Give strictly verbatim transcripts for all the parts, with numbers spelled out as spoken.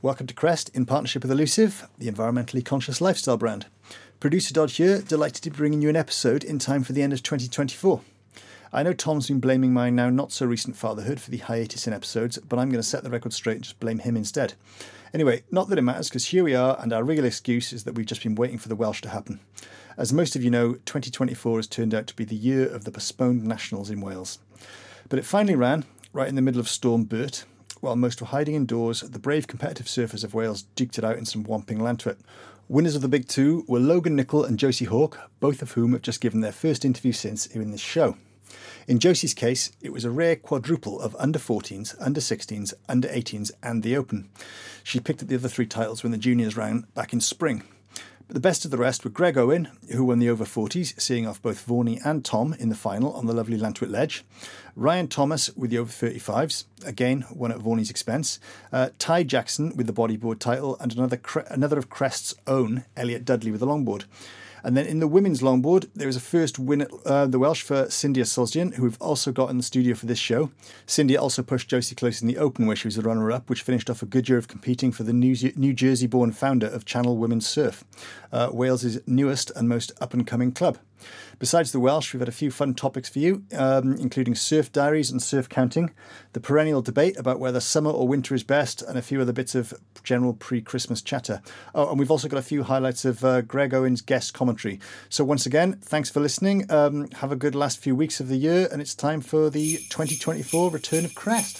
Welcome to Crest in partnership with Elusive, the environmentally conscious lifestyle brand. Producer Dodd here, delighted to be bringing you an episode in time for the end of twenty twenty-four. I know Tom's been blaming my now not so recent fatherhood for the hiatus in episodes, but I'm going to set the record straight and just blame him instead. Anyway, not that it matters, because here we are, and our real excuse is that we've just been waiting for the Welsh to happen. As most of you know, twenty twenty-four has turned out to be the year of the postponed nationals in Wales. But it finally ran, right in the middle of Storm Bert. While most were hiding indoors, the brave competitive surfers of Wales duked it out in some whomping Lantwit. Winners of the big two were Logan Nicol and Josie Hawke, both of whom have just given their first interview since here in this show. In Josie's case, it was a rare quadruple of under fourteens, under sixteens, under eighteens and the Open. She picked up the other three titles when the juniors ran back in spring. But the best of the rest were Greg Owen, who won the over forties, seeing off both Vorney and Tom in the final on the lovely Lantwit ledge. Ryan Thomas with the over thirty-fives, again won at Vorney's expense. Uh, Ty Jackson with the bodyboard title, and another cre- another of Crest's own, Elliot Dudley with the longboard. And then in the women's longboard, there was a first win at uh, the Welsh for Cyndia Solzian, who we've also got in the studio for this show. Cyndia also pushed Josie close in the Open, where she was the runner-up, which finished off a good year of competing for the New, New Jersey-born founder of Channel Women's Surf, uh, Wales's newest and most up-and-coming club. Besides the Welsh, we've had a few fun topics for you, um, including surf diaries and surf counting, the perennial debate about whether summer or winter is best, and a few other bits of general pre-Christmas chatter. Oh, and we've also got a few highlights of uh, Greg Owen's guest commentary. So once again, thanks for listening. Um, have a good last few weeks of the year, and it's time for the twenty twenty-four return of Crest.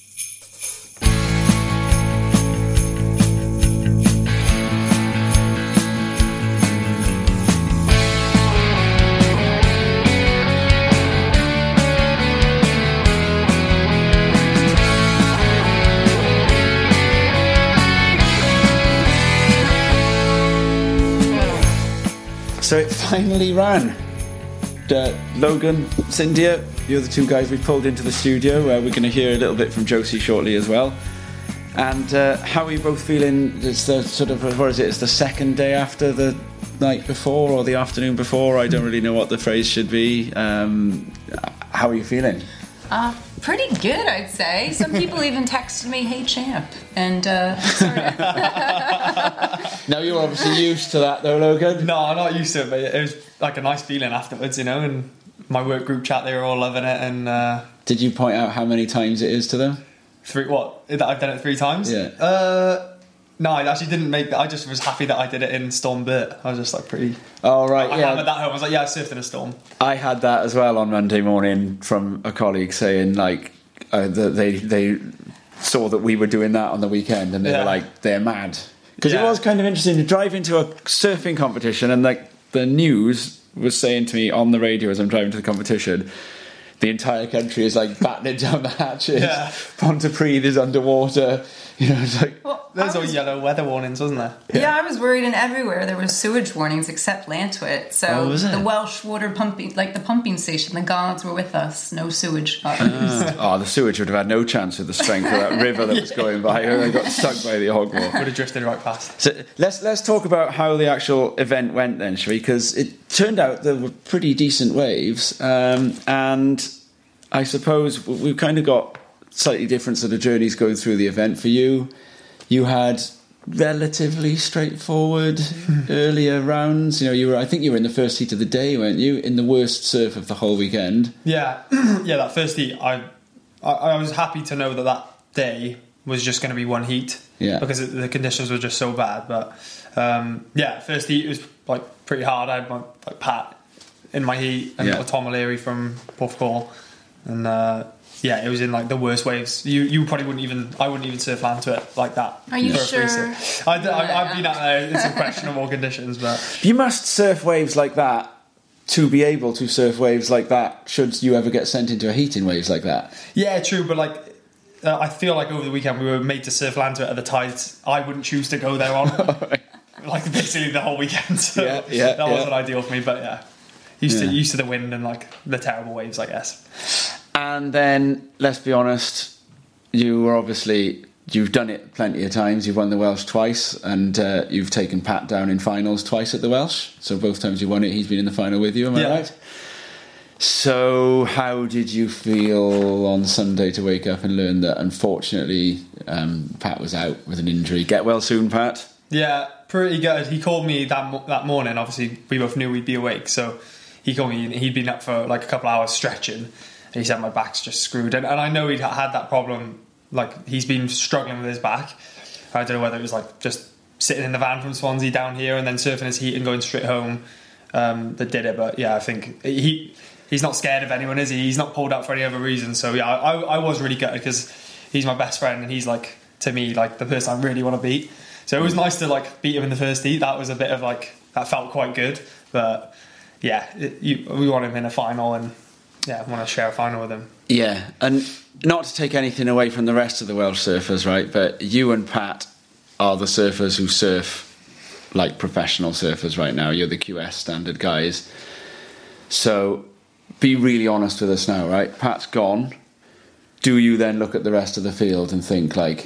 So it finally ran. Uh, Logan, Cyndia, you're the two guys we've pulled into the studio. Uh, we're going to hear a little bit from Josie shortly as well. And uh, how are you both feeling? It's the sort of, what is it? It's the second day after the night before or the afternoon before. I don't really know what the phrase should be. Um, how are you feeling? Uh, pretty good, I'd say. Some people even texted me, "Hey, champ," and uh, sorry. Now you're obviously used to that, though, Logan. No, I'm not used to it, but it was like a nice feeling afterwards, you know. And my work group chat, they were all loving it. And uh, did you point out how many times it is to them? Three? What? That I've done it three times? Yeah. Uh, no, I actually didn't make that. I just was happy that I did it in Storm Bert. I was just like pretty. Oh right, I yeah. hammered that home. I was like, yeah, I surfed in a storm. I had that as well on Monday morning from a colleague saying like uh, that they they saw that we were doing that on the weekend and they Yeah. were like they're mad because Yeah. it was kind of interesting to drive into a surfing competition and like the news was saying to me on the radio as I'm driving to the competition, the entire country is like battening down the hatches. Yeah. Pontypridd is underwater. You know, it's like Well, There's I all was- yellow weather warnings, wasn't there? yeah, I was worried, and everywhere there was sewage warnings except Lantwit. So Oh, was it? the Welsh water pumping, like the pumping station, the guards were with us. No sewage. uh, oh, the sewage would have had no chance with the strength of that river that was going by. They got stuck by the hog wall. Would have drifted right past. So let's let's talk about how the actual event went then, shall we? Because it turned out there were pretty decent waves, um, and I suppose we've kind of got slightly different sort of journeys going through the event. For you, you had relatively straightforward earlier rounds. You know, you were I think you were in the first heat of the day, weren't you? In the worst surf of the whole weekend. Yeah, yeah. That first heat, I, I, I was happy to know that that day was just going to be one heat. Yeah. Because it, the conditions were just so bad. But um, yeah, first heat was like pretty hard. I had my like Pat in my heat and Yeah. little Tom O'Leary from Porthcawl, and uh, yeah, it was in like the worst waves. You you probably wouldn't even I wouldn't even surf land to it like that. Are you for a free sure? surf. I, I, I've been out there in some questionable conditions, but You must surf waves like that to be able to surf waves like that. Should you ever get sent into a heat in waves like that? yeah, true. But like. Uh, I feel like over the weekend we were made to surf land to it at the tides I wouldn't choose to go there on. Like basically the whole weekend. So Yeah, yeah, that yeah. wasn't ideal for me, but yeah. Used Yeah. to used to the wind and like the terrible waves, I guess. And then, let's be honest, you were obviously, you've done it plenty of times. You've won the Welsh twice, and uh, you've taken Pat down in finals twice at the Welsh. So both times you won it, he's been in the final with you, am I Yeah. right? So, how did you feel on Sunday to wake up and learn that unfortunately um, Pat was out with an injury? Get well soon, Pat. Yeah, pretty good. He called me that mo- that morning. Obviously, we both knew we'd be awake, so he called me. He'd been up for like a couple of hours stretching, and he said my back's just screwed. And, and I know he'd had that problem. Like he's been struggling with his back. I don't know whether it was like just sitting in the van from Swansea down here and then surfing his heat and going straight home um, that did it. But yeah, I think he. He's not scared of anyone, is he? He's not pulled out for any other reason. So yeah, I, I was really gutted because he's my best friend and he's like, to me, like the person I really want to beat. So it was nice to like beat him in the first heat. That was a bit of like, that felt quite good. But yeah, it, you, we want him in a final and yeah, I want to share a final with him. Yeah, and not to take anything away from the rest of the Welsh surfers, right? But you and Pat are the surfers who surf like professional surfers right now. You're the Q S standard guys. So be really honest with us now, right? Pat's gone. Do you then look at the rest of the field and think like,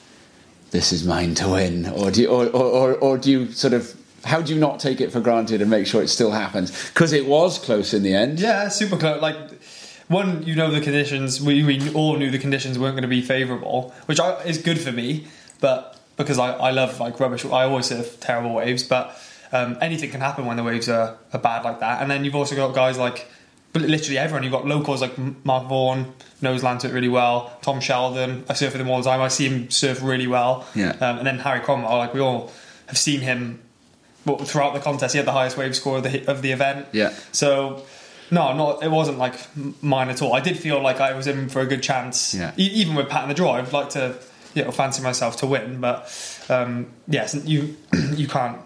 this is mine to win? Or do you, or, or, or, or do you sort of, how do you not take it for granted and make sure it still happens? Because it was close in the end. Yeah, super close. Like, one, you know the conditions, we, we all knew the conditions weren't going to be favourable, which I, is good for me, but because I, I love like rubbish, I always surf terrible waves, but um, anything can happen when the waves are, are bad like that. And then you've also got guys like, literally everyone. You've got locals like Mark Vaughan, knows Lantuit really well. Tom Sheldon, I surf with him all the time. I see him surf really well. Yeah. Um, and then Harry Cromwell, like we all have seen him well, throughout the contest. He had the highest wave score of the of the event. Yeah. So no, not it wasn't like mine at all. I did feel like I was in for a good chance. Yeah. E- even with Pat in the draw, I'd like to you know fancy myself to win, but um, yes, you you can't.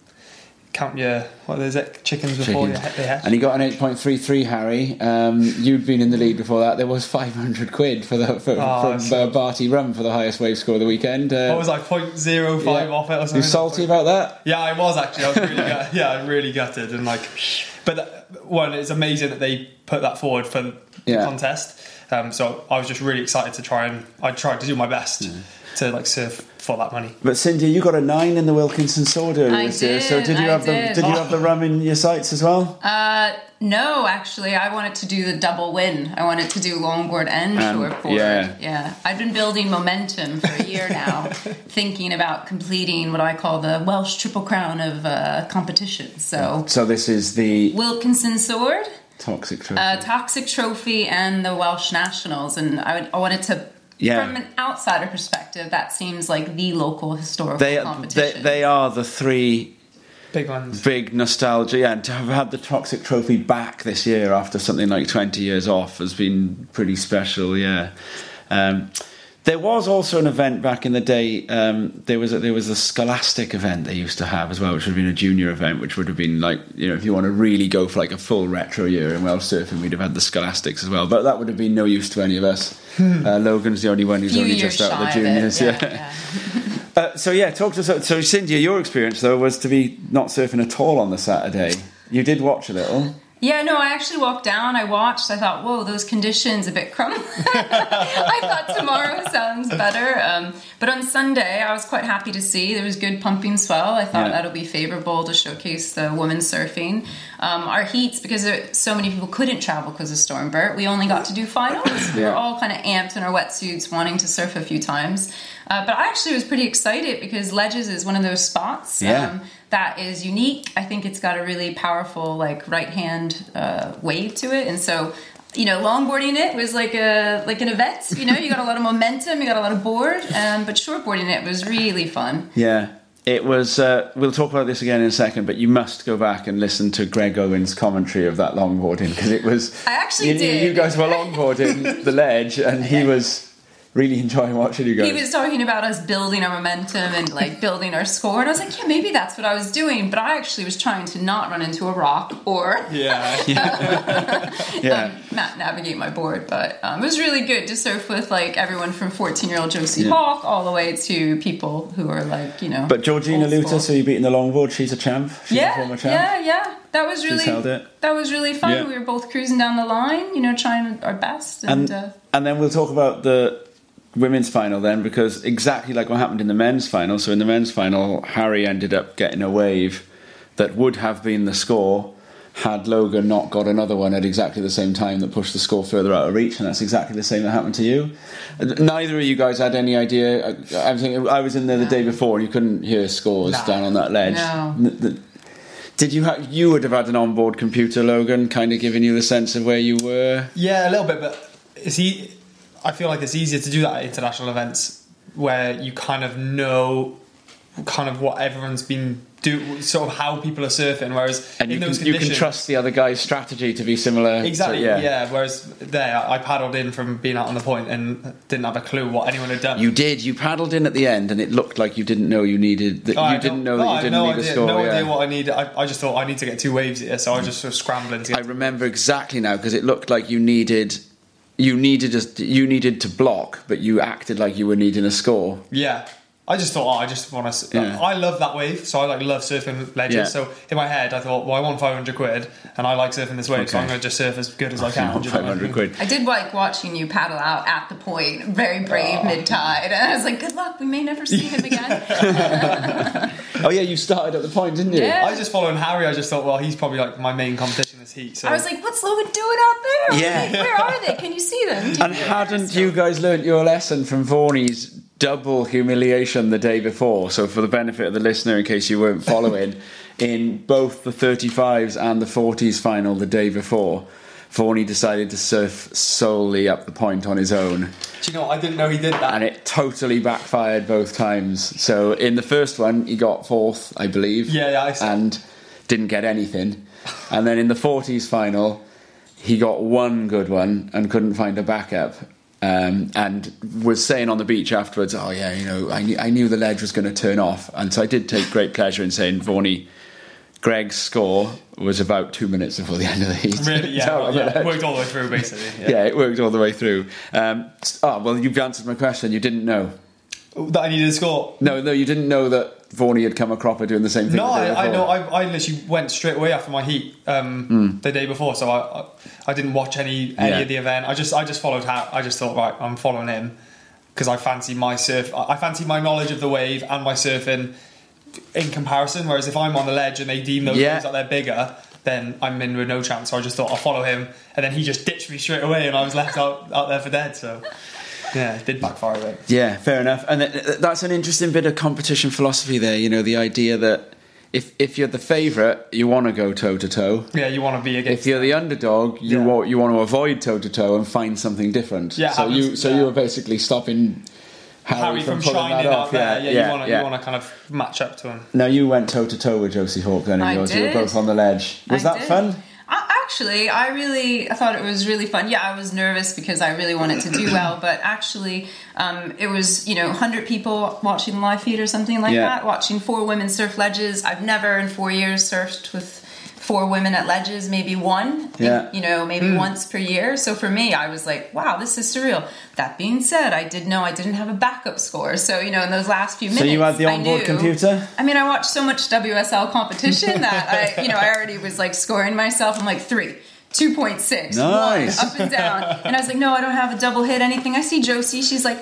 Count your, what is it, chickens before Chickens. you hatch. And he got an eight point three three, Harry. Um, you'd been in the lead before that. There was five hundred quid for the, for, Oh, from so- uh, Barty Rum for the highest wave score of the weekend. Uh, What was I, point zero five yeah. off it or something? You salty about that? Yeah, I was actually. I was really gut- yeah, I'm really gutted and like. But that, one, it's amazing that they put that forward for the Yeah. contest. Um, so I was just really excited to try and I tried to do my best Mm. to like surf for that money. But Cindy, you got a nine in the Wilkinson sword earlier I this year. So did, did you I have did. the did you have the rum in your sights as well? Uh, no, actually, I wanted to do the double win. I wanted to do longboard and Um, shortboard. yeah. yeah. I've been building momentum for a year now, thinking about completing what I call the Welsh Triple Crown of uh, competition. So, So this is the Wilkinson Sword, toxic trophy. uh, Toxic Trophy, and the Welsh Nationals. And I, would, I wanted to, Yeah. from an outsider perspective, that seems like the local historical they, they competition. they are the three Big ones. big nostalgia, yeah, and to have had the Toxic Trophy back this year after something like twenty years off has been pretty special, yeah. Um, there was also an event back in the day. Um, there was a, there was a Scholastic event they used to have as well, which would have been a junior event, which would have been like, you know, if you want to really go for like a full retro year in Welsh surfing, we'd have had the Scholastics as well. But that would have been no use to any of us. uh, Logan's the only one who's Few only years just out of the shy of it, juniors. yeah, yeah. yeah. Uh, so yeah, talk to us. So Cindy, your experience though was to be not surfing at all on the Saturday. You did watch a little. Yeah, no, I actually walked down, I watched, I thought, whoa, those conditions a bit crummy. I thought tomorrow sounds better. Um, but on Sunday, I was quite happy to see there was good pumping swell. I thought Yeah. that'll be favourable to showcase the women surfing. Um, our heats, because there, so many people couldn't travel because of Stormbird, we only got to do finals. We Yeah. were all kind of amped in our wetsuits, wanting to surf a few times. Uh, but I actually was pretty excited because Ledges is one of those spots Yeah. um, that is unique. I think it's got a really powerful like right hand uh, wave to it, and so you know, longboarding it was like a like an event. You know, you got a lot of momentum, you got a lot of board, um, but shortboarding it was really fun. Yeah. It was, uh, we'll talk about this again in a second, but you must go back and listen to Greg Owen's commentary of that longboarding, because it was... I actually you, did. You guys were longboarding the ledge, and he was really enjoying watching you guys. He was talking about us building our momentum and like building our score, and I was like, yeah, maybe that's what I was doing, but I actually was trying to not run into a rock or Yeah. yeah. um, not navigate my board. But um, it was really good to surf with like everyone from fourteen-year-old Josie Yeah. Hawk all the way to people who are like, you know. But Georgina old school. Luter, so you beating the longboard, she's a champ. She's a yeah, former champ. yeah, yeah. That was She's really held it. that was really fun. Yeah. We were both cruising down the line, you know, trying our best. And, And, uh, and then we'll talk about the women's final then, because exactly like what happened in the men's final. So in the men's final, Harry ended up getting a wave that would have been the score had Logan not got another one at exactly the same time that pushed the score further out of reach, and that's exactly the same that happened to you. Neither of you guys had any idea. I, I, think I was in there the day before, and you couldn't hear scores Nah. down on that ledge. No. The- the- Did you have? You would have had an onboard computer, Logan, kind of giving you the sense of where you were. Yeah, a little bit, but it's e- I feel like it's easier to do that at international events where you kind of know kind of what everyone's been do, sort of how people are surfing. Whereas And in you those can, you conditions, can trust the other guy's strategy to be similar. exactly, to, yeah. yeah. Whereas there, I paddled in from being out on the point and didn't have a clue what anyone had done. You did. You paddled in at the end, and it looked like you didn't know you needed. That Oh, I you didn't don't- know no, that I you had didn't no need idea, a score. No yeah. idea what I needed. I, I just thought I need to get two waves here, so I was just sort of scrambling to I get. remember exactly now because it looked like you needed. You needed a, you needed to block, but you acted like you were needing a score. Yeah. I just thought, oh, I just want to. Yeah. I love that wave, so I like love surfing ledges. Yeah. So in my head, I thought, well, I want five hundred quid, and I like surfing this wave, so Okay. I'm going to just surf as good as I can. do you know what I Five hundred mean? quid. I did like watching you paddle out at the point, very brave mid tide, and I was like, "Good luck, we may never see him again." Oh yeah, you started at the point, didn't you? Yeah. I was just following Harry. I just thought, well, he's probably like my main competition this heat. So I was like, "What's Logan doing out there? Yeah. Where are they? Can you see them?" And hadn't you guys learnt your lesson from Vorney's double humiliation the day before? So for the benefit of the listener, in case you weren't following, in both the thirty-fives and the forties final the day before, Vorney decided to surf solely up the point on his own, do you know what? I didn't know he did that. and it totally backfired both times. So in the first one, he got fourth, I believe. Yeah, yeah, I saw. and didn't get anything. And then in the forties final, he got one good one and couldn't find a backup. Um, and was saying on the beach afterwards, oh yeah, you know, I knew, I knew the ledge was going to turn off. And so I did take great pleasure in saying, Vorney, Greg's score was about two minutes before the end of the heat. Really, yeah, Down well, on the yeah, it ledge. worked all the way through, basically. Yeah. it worked all the way through. Um, oh, well, you've answered my question. You didn't know. That I needed to score. No, no, you didn't know that Vorney had come a cropper doing the same thing. No, the day I, I before. know. I, I literally went straight away after my heat um, Hmm. the day before, so I, I I didn't watch any any Yeah. of the event. I just I just followed how I just thought, right, I'm following him because I fancy my surf. I I fancy my knowledge of the wave and my surfing in comparison. Whereas if I'm on the ledge and they deem those Yeah. waves that they're bigger, then I'm in with no chance. So I just thought I'll follow him, and then he just ditched me straight away, and I was left out out there for dead. So yeah, it did backfire a bit. Yeah, fair enough. And th- th- that's an interesting bit of competition philosophy there, you know, the idea that if if you're the favourite, you want to go toe-to-toe. Yeah, you want to be against. If you're the underdog, you Yeah. want you want to avoid toe-to-toe and find something different. Yeah, so you happens, so yeah. you were basically stopping Harry, Harry from, pulling shining that out off. there, yeah, yeah, you want to yeah. you want to kind of match up to him. Now you went toe-to-toe with Josie Hawke then, and I yours, you were did. both on the ledge. Was I that did. fun? I, actually, I really I thought it was really fun. Yeah, I was nervous because I really wanted to do well, but actually, um, it was, you know, one hundred people watching the live feed or something like Yeah. that, watching four women surf ledges. I've never in four years surfed with four women at ledges, maybe one, Yeah. you know, maybe once per year. So for me, I was like, wow, this is surreal. That being said, I did know I didn't have a backup score. So, you know, in those last few minutes, So you had the I onboard knew- computer? I mean, I watched so much W S L competition that I, you know, I already was like scoring myself. I'm like three, two point six, Nice. one, up and down. And I was like, no, I don't have a double hit, anything. I see Josie. She's like,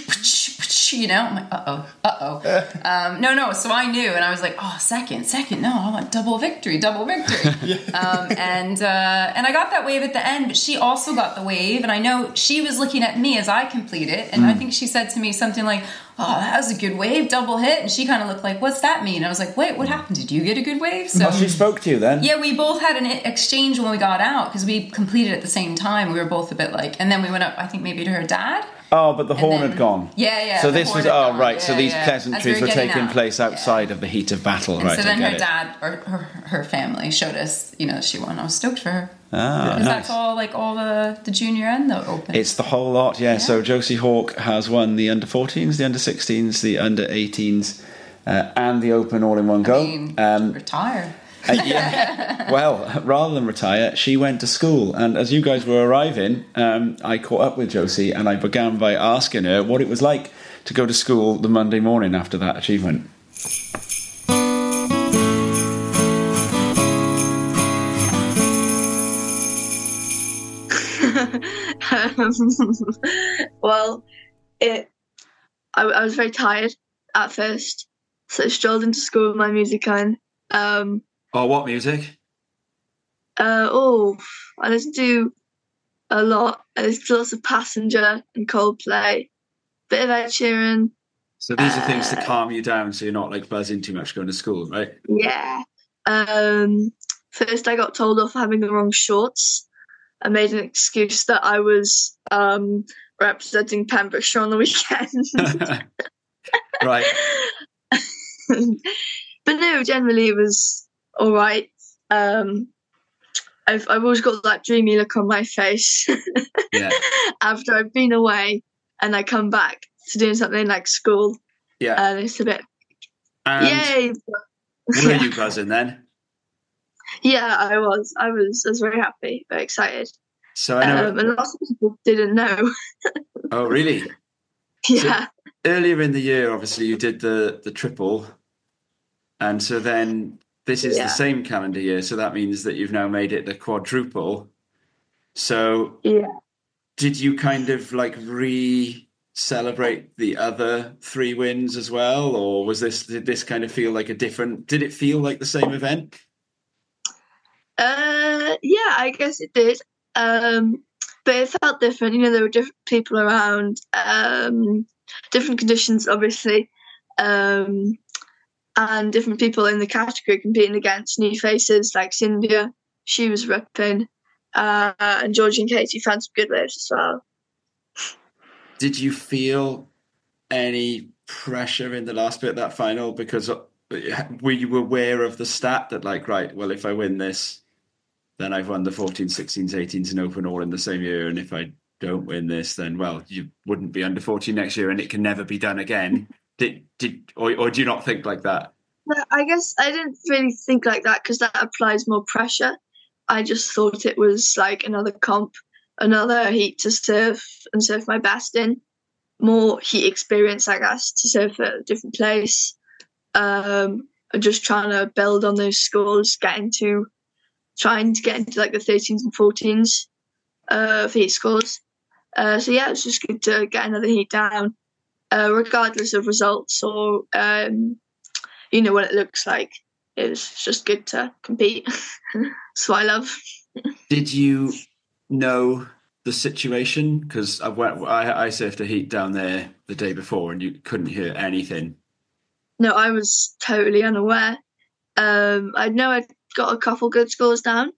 you know, I'm like, uh oh, uh oh. Um, no, no. So I knew, and I was like, oh, second, second. No, I want double victory, double victory. um, and uh, and I got that wave at the end, but she also got the wave, and I know she was looking at me as I complete it, and I think she said to me something like, oh, that was a good wave, double hit, and she kind of looked like, what's that mean? I was like, wait, what happened? Did you get a good wave? So Oh, she spoke to you then? yeah, we both had an i- exchange when we got out because we completed at the same time. We were both a bit like, and then we went up, I think maybe to her dad. Oh, but the And horn then- had gone. Yeah, yeah. So the this horn was had oh gone. right. so Yeah, these yeah. pleasantries As we were getting taking out. place outside of the heat of battle, And right? so then I her get it. dad or her, her family showed us, you know, she won. I was stoked for her. Ah, Because nice. that's all like all the, the junior and the open. It's the whole lot, yeah. So Josie Hawke has won the under fourteens, the under sixteens, the under eighteens, uh, and the Open all in one I go. mean, Um, retire. uh, yeah. Well, rather than retire, she went to school. And as you guys were arriving, um, I caught up with Josie and I began by asking her what it was like to go to school the Monday morning after that achievement. Well, it. I, I was very tired at first, so I strolled into school with my music on. Um, Oh, what music? Uh, oh, I listen to a lot. I listen to lots of Passenger and Coldplay. Bit of Ed Sheeran. So these are things to Uh, calm you down so you're not like buzzing too much going to school, right? Yeah. Um, first, I got told off for having the wrong shorts. I made an excuse that I was um, representing Pembrokeshire on the weekend. Right. But no, generally it was all right. Um, I've I've always got that dreamy look on my face Yeah. after I've been away and I come back to doing something like school, Yeah. and it's a bit And yay. were you buzzing then? Yeah, I was. I was. I was very happy, very excited. So I know. Um, and lots of people didn't know. Oh, really? Yeah. Earlier in the year, obviously, you did the the triple, and so then this is Yeah. the same calendar year. So that means that you've now made it the quadruple. So Yeah. did you kind of like re-celebrate the other three wins as well, or was this did this kind of feel like a different? Did it feel like the same event? Uh, yeah, I guess it did. Um, but it felt different. You know, there were different people around, um, different conditions, obviously, um, and different people in the category competing against new faces like Cynthia. She was ripping, uh, and Georgie and Katie found some good waves as well. Did you feel any pressure in the last bit of that final? Because were you aware of the stat that like, right, well, if I win this, then I've won the fourteens, sixteens, eighteens and Open all in the same year. And if I don't win this, then, well, you wouldn't be under fourteen next year and it can never be done again. Did, did or, or do you not think like that? I guess I didn't really think like that because that applies more pressure. I just thought it was like another comp, another heat to surf and surf my best in. More heat experience, I guess, to surf at a different place. Um, and just trying to build on those scores, getting to trying to get into like the thirteens and fourteens uh, for heat scores. Uh, so yeah, it's just good to get another heat down, uh, regardless of results or um, you know what it looks like. It's just good to compete. That's what I love. Did you know the situation? Because I went, I, I surfed a heat down there the day before, and you couldn't hear anything. No, I was totally unaware. Um, I know I'd got a couple good scores down,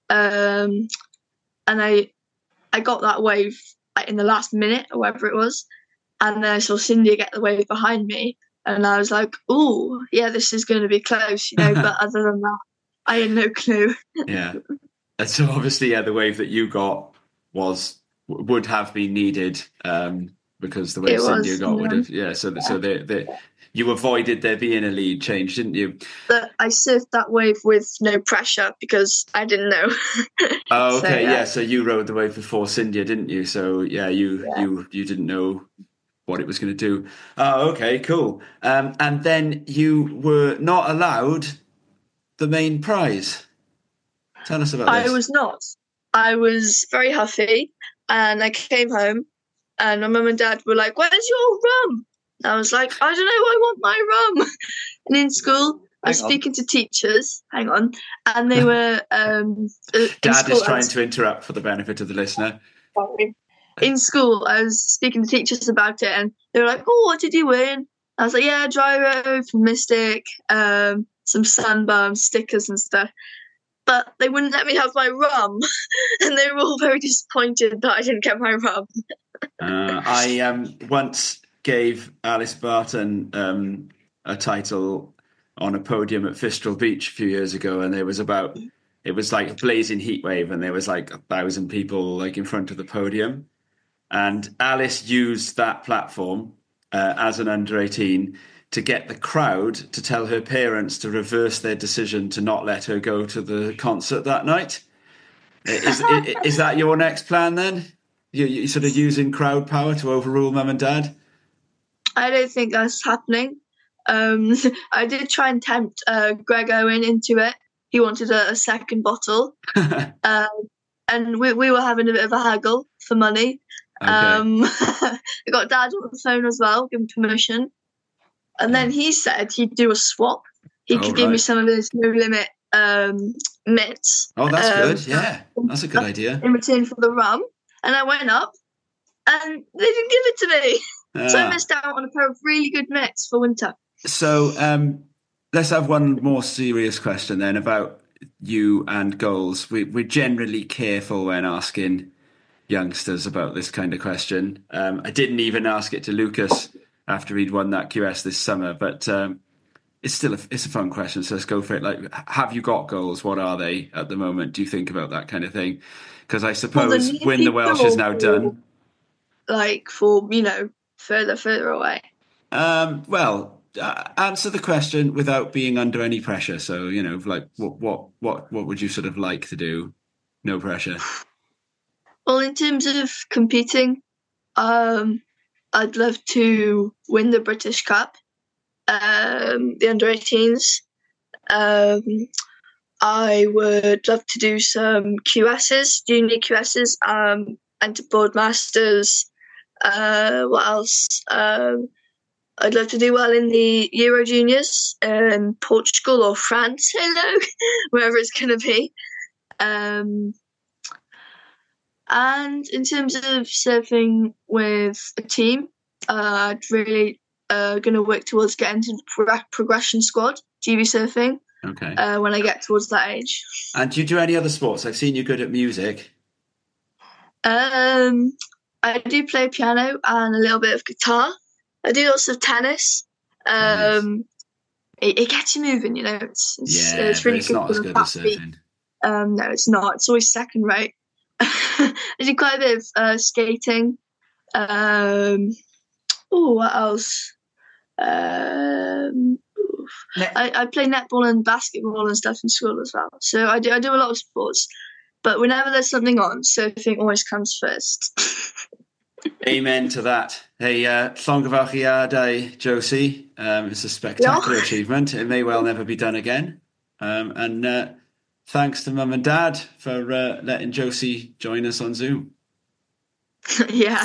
um, and I I got that wave like, in the last minute or whatever it was, and then I saw Cindy get the wave behind me, and I was like, "Ooh, yeah, this is going to be close," you know. But other than that, I had no clue. Yeah, and so obviously, yeah, the wave that you got was would have been needed um, because the wave It Cindy was, got yeah. would have, yeah. So, so they, they, you avoided there being a lead change, didn't you? But I surfed that wave with no pressure because I didn't know. Oh, So, okay, yeah. yeah. So you rode the wave before Cindy, didn't you? So yeah, you Yeah. you you didn't know what it was going to do. Oh, okay, cool. Um, and then you were not allowed the main prize. Tell us about I this. was not. I was very huffy, and I came home, and my mum and dad were like, "Where's your rum?" And I was like, "I don't know. I want my rum." And in school, I was Hang on. speaking to teachers. Hang on, and they were. Um, uh, in Dad school, is I trying was- to interrupt for the benefit of the listener. Sorry. In school, I was speaking to teachers about it, and they were like, "Oh, what did you win?" I was like, "Yeah, dry road from Mystic, um, some sunburn stickers and stuff." But they wouldn't let me have my rum, and they were all very disappointed that I didn't get my rum. Uh, I um, once gave Alice Barton um, a title on a podium at Fistral Beach a few years ago, and there was about it was like a blazing heat wave, and there was like a thousand people like in front of the podium, and Alice used that platform uh, as an under eighteen to get the crowd to tell her parents to reverse their decision to not let her go to the concert that night. Is, is, is that your next plan then? You, you sort of using crowd power to overrule mum and dad? I don't think that's happening. Um, I did try and tempt uh, Greg Owen into it. He wanted a, a second bottle, um, and we, we were having a bit of a haggle for money. Okay. Um, I got Dad on the phone as well, give him permission. And then he said he'd do a swap. He Oh, could give me right. some of his no limit um, mitts. Oh, that's um, good. Yeah, that's a good idea. In return for the rum, and I went up, and they didn't give it to me, so I Ah. missed out on a pair of really good mitts for winter. So um, let's have one more serious question then about you and goals. We, we're generally careful when asking youngsters about this kind of question. Um, I didn't even ask it to Lucas after he'd won that Q S this summer, but um, it's still a, it's a fun question, so let's go for it. Like, have you got goals? What are they at the moment? Do you think about that kind of thing? Because I suppose well, Win the Welsh is now done. Like for, you know, further, further away. Um, well, uh, answer the question without being under any pressure. So, you know, like what, what, what, what would you sort of like to do? No pressure. Well, in terms of competing, um, I'd love to win the British Cup, um, the under eighteens. Um, I would love to do some Q Ss, junior Q Ss, um, enter board masters. Uh, what else? Um, I'd love to do well in the Euro Juniors in Portugal or France, hello, wherever it's going to be. Um, and in terms of surfing with a team, uh, I'd really uh, going to work towards getting to the pro- progression squad, G B surfing, Okay. uh, when I get towards that age. And do you do any other sports? I've seen you good at music. Um, I do play piano and a little bit of guitar. I do lots of tennis. Um, it, it gets you moving, you know. It's it's, Yeah, it's really but it's good not for as the good as fat feet. surfing. Um, no, it's not. It's always second rate. I do quite a bit of uh, skating. Um, oh, what else? Um, I, I play netball and basketball and stuff in school as well. So I do I do a lot of sports. But whenever there's something on, surfing always comes first. Amen to that. Hey, uh, llongyfarchiadau, Josie. Um, it's a spectacular Yeah. achievement. It may well never be done again. Um, and uh, thanks to Mum and Dad for uh, letting Josie join us on Zoom. Yeah.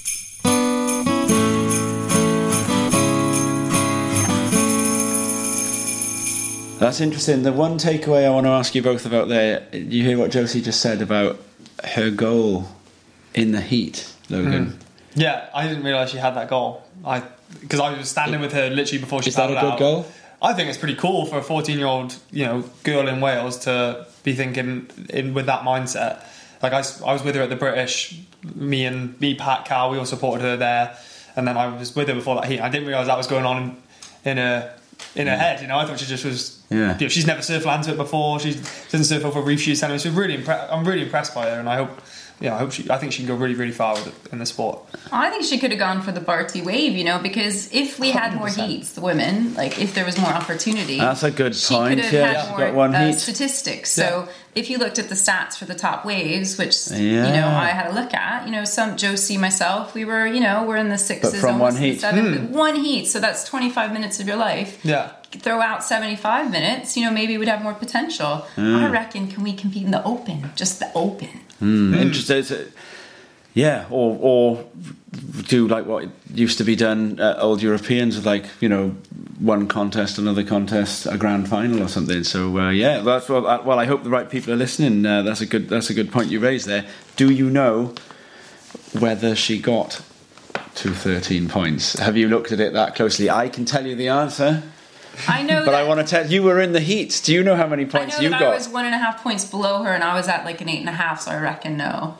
That's interesting. The one takeaway I want to ask you both about there, you hear what Josie just said about her goal in the heat, Logan. Mm. Yeah, I didn't realise she had that goal. I because I was standing with her literally before she Is that a paddled good out. goal? I think it's pretty cool for a fourteen-year-old, you know, girl in Wales to be thinking in with that mindset. Like I, I was with her at the British, me and me, Pat, Cal, we all supported her there, and then I was with her before that heat. I didn't realise that was going on in, in her in her head. You know, I thought she just was. Yeah. You know, she's never surfed Landsfoot before. She doesn't surf over reef. She's telling me. So really, impre- I'm really impressed by her, and I hope. Yeah, I hope she. I think she can go really, really far with it in the sport. I think she could have gone for the Barty wave, you know, because if we had more one hundred percent. heats, the women, like if there was more opportunity, That's a good she point. could have Yeah, had she's more got one uh, heat. statistics. So Yeah. if you looked at the stats for the top waves, which you Yeah. know I had a look at, you know, some Josie, myself, we were, you know, we're in the sixes, from almost one in the heat. seven, one heat. So that's twenty-five minutes of your life. Yeah. Throw out seventy-five minutes, you know, maybe we'd have more potential. I reckon, can we compete in the open? Just the open. Mm. Interesting. It's, uh, Yeah, or or do like what used to be done at Old Europeans, with like, you know, one contest, another contest, a grand final or something. So uh, yeah, that's well. Uh, well, I hope the right people are listening. Uh, that's a good. That's a good point you raised there. Do you know whether she got to thirteen points? Have you looked at it that closely? I can tell you the answer, I know, but that, I want to tell you were in the heat. Do you know how many I points know you that got? I was one and a half points below her, and I was at like an eight and a half. So I reckon no.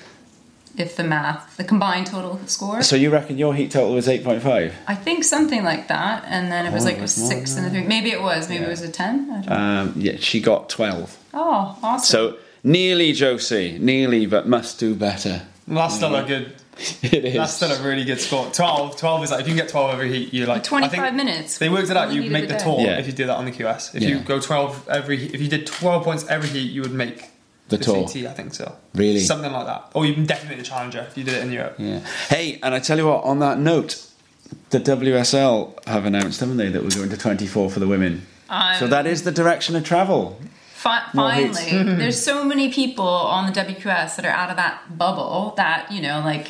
If the math, the combined total score. So you reckon your heat total was eight point five? I think something like that, and then it was Oh, like it a was more six than and a three. Maybe it was. Maybe Yeah. it was a ten. I don't know. Um, yeah, she got twelve. Oh, awesome! So nearly, Josie, nearly, but must do better. Well, that's still a good. It is. That's still a really good score. twelve, twelve is like if you can get twelve every heat, you're like twenty-five I think minutes. They worked it out. One You heat make of the the tour day. Yeah. if you do that on the Q S. If Yeah. you go twelve every, if you did twelve points every heat, you would make The tour. C T. I think so. Really? Something like that. Or you can definitely make the Challenger if you did it in Europe. Yeah. Hey, and I tell you what, on that note, the W S L have announced, haven't they, that we're going to twenty-four for the women. Um, So that is the direction of travel. Fi- More finally, heats. there's so many people on the W Q S that are out of that bubble that, you know, like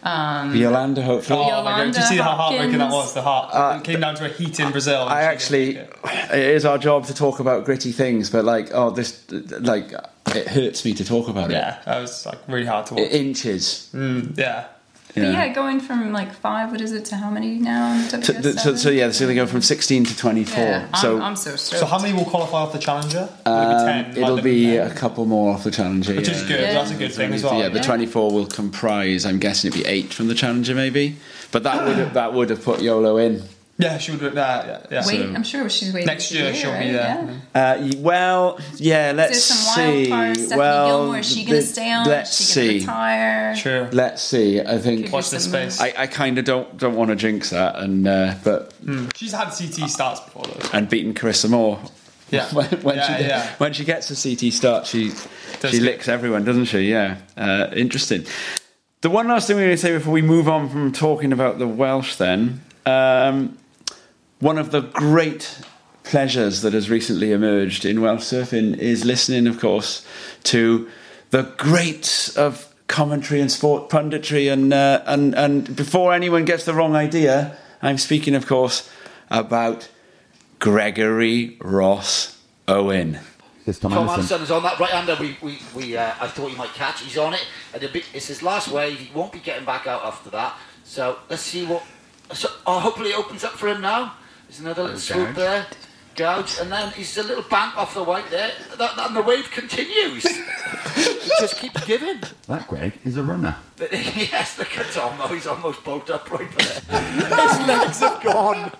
Um, Yolanda, hopefully. Oh my god! Did you see how heartbreaking that Hopkins. was? The heart Uh, it came down to a heat in Brazil. and I she actually, didn't it is our job to talk about gritty things, but like, oh, this, like, it hurts me to talk about make it. it. Yeah, that was like really hard to watch. It inches. Mm, yeah. But yeah, going from like five, what is it, to how many now? In So, W S so, seven? so yeah, so they go from sixteen to twenty-four. Yeah, I'm, so I'm so stoked. So how many will qualify off the Challenger? Will um, it be ten? it'll Might be ten. a couple more off the Challenger, Which yeah. is good. Yeah. That's a good thing as well. Yeah, the Yeah. twenty-four will comprise. I'm guessing it'd be eight from the Challenger, maybe. But that would have, that would have put Yolo in. Yeah, she would. Uh, yeah, yeah. Wait, So- I'm sure she's waiting. Next this year she'll right? be there. Yeah. Uh, y- well, yeah. Let's There's some wild see. cards. Stephanie well, Gilmore, is she going to the- stay on? Let's is she going see. to retire? True. Let's see. I think. Could Watch do this some space. I, I kind of don't don't want to jinx that, and uh, but She's had C T starts before though. and beaten Carissa Moore. Yeah. when, when Yeah, she yeah. when she gets a C T start, she Does she good. licks everyone, doesn't she? Yeah. Uh, interesting. The one last thing we're going to say before we move on from talking about the Welsh, then, um, one of the great pleasures that has recently emerged in Welsh surfing is listening, of course, to the greats of commentary and sport punditry. And uh, and and before anyone gets the wrong idea, I'm speaking, of course, about Gregory Ross Owen. This Tom, Tom Anderson. Anderson is on that right hander. We, we, we uh, I thought he might catch. He's on it. And a bit, it's his last wave. He won't be getting back out after that. So let's see what. So, oh, hopefully it opens up for him now. There's another little swoop there. Gouge. And then he's a little bank off the white there. That, that, and the wave continues. It just keeps giving. That Greg is a runner. But, yes, look at Tom. Oh, he's almost bulked up right there. His legs have gone.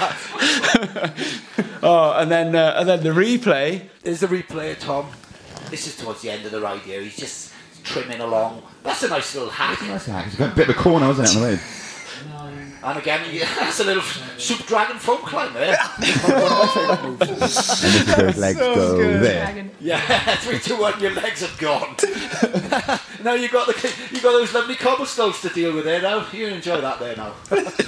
Oh, and then uh, and then the replay. There's the replay of Tom. This is towards the end of the ride here. He's just trimming along. That's a nice little hack. That's a, it's got a bit of a corner, wasn't it, on the way? And again, you, that's a little super dragon foam climb there. And this is those legs go there. Dragon. Yeah, three, two, one. Your legs have gone. Now you got the you got those lovely cobblestones to deal with there. Now you enjoy that there now.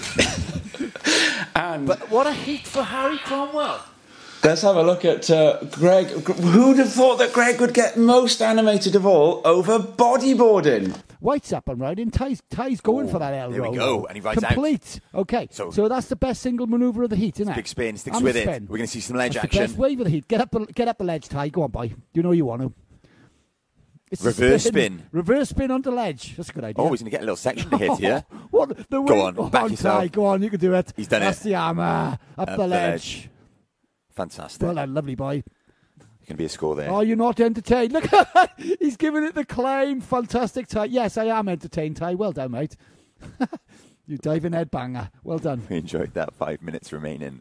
And But what a heat for Harry Cromwell. let's have a look at uh, Greg. Who'd have thought that Greg would get most animated of all over bodyboarding? White's up and riding. Ty's, Ty's going for that L there we roll. go, and he rides out. Complete. Okay, So- so, that's the best single manoeuvre of the heat, isn't it? Big spin, sticks And with the it. spin. We're going to see some ledge That's the best action. wave of the heat. Get up, the- get up the ledge, Ty. Go on, boy. You know you want to. It's the Reverse spin. Reverse spin onto ledge. That's a good idea. Oh, he's going to get a little section to hit here. What the Go wave? on, Go back on, yourself. Ty. Go on, you can do it. He's done That's it. the hammer. Up, Up the the ledge. Fantastic. Well done, lovely boy. Going to be a score there. Oh, you're not entertained. Look, he's giving it the claim. Fantastic, Ty. Yes, I am entertained, Ty. Well done, mate. You diving head banger. Well done. We enjoyed that five minutes remaining.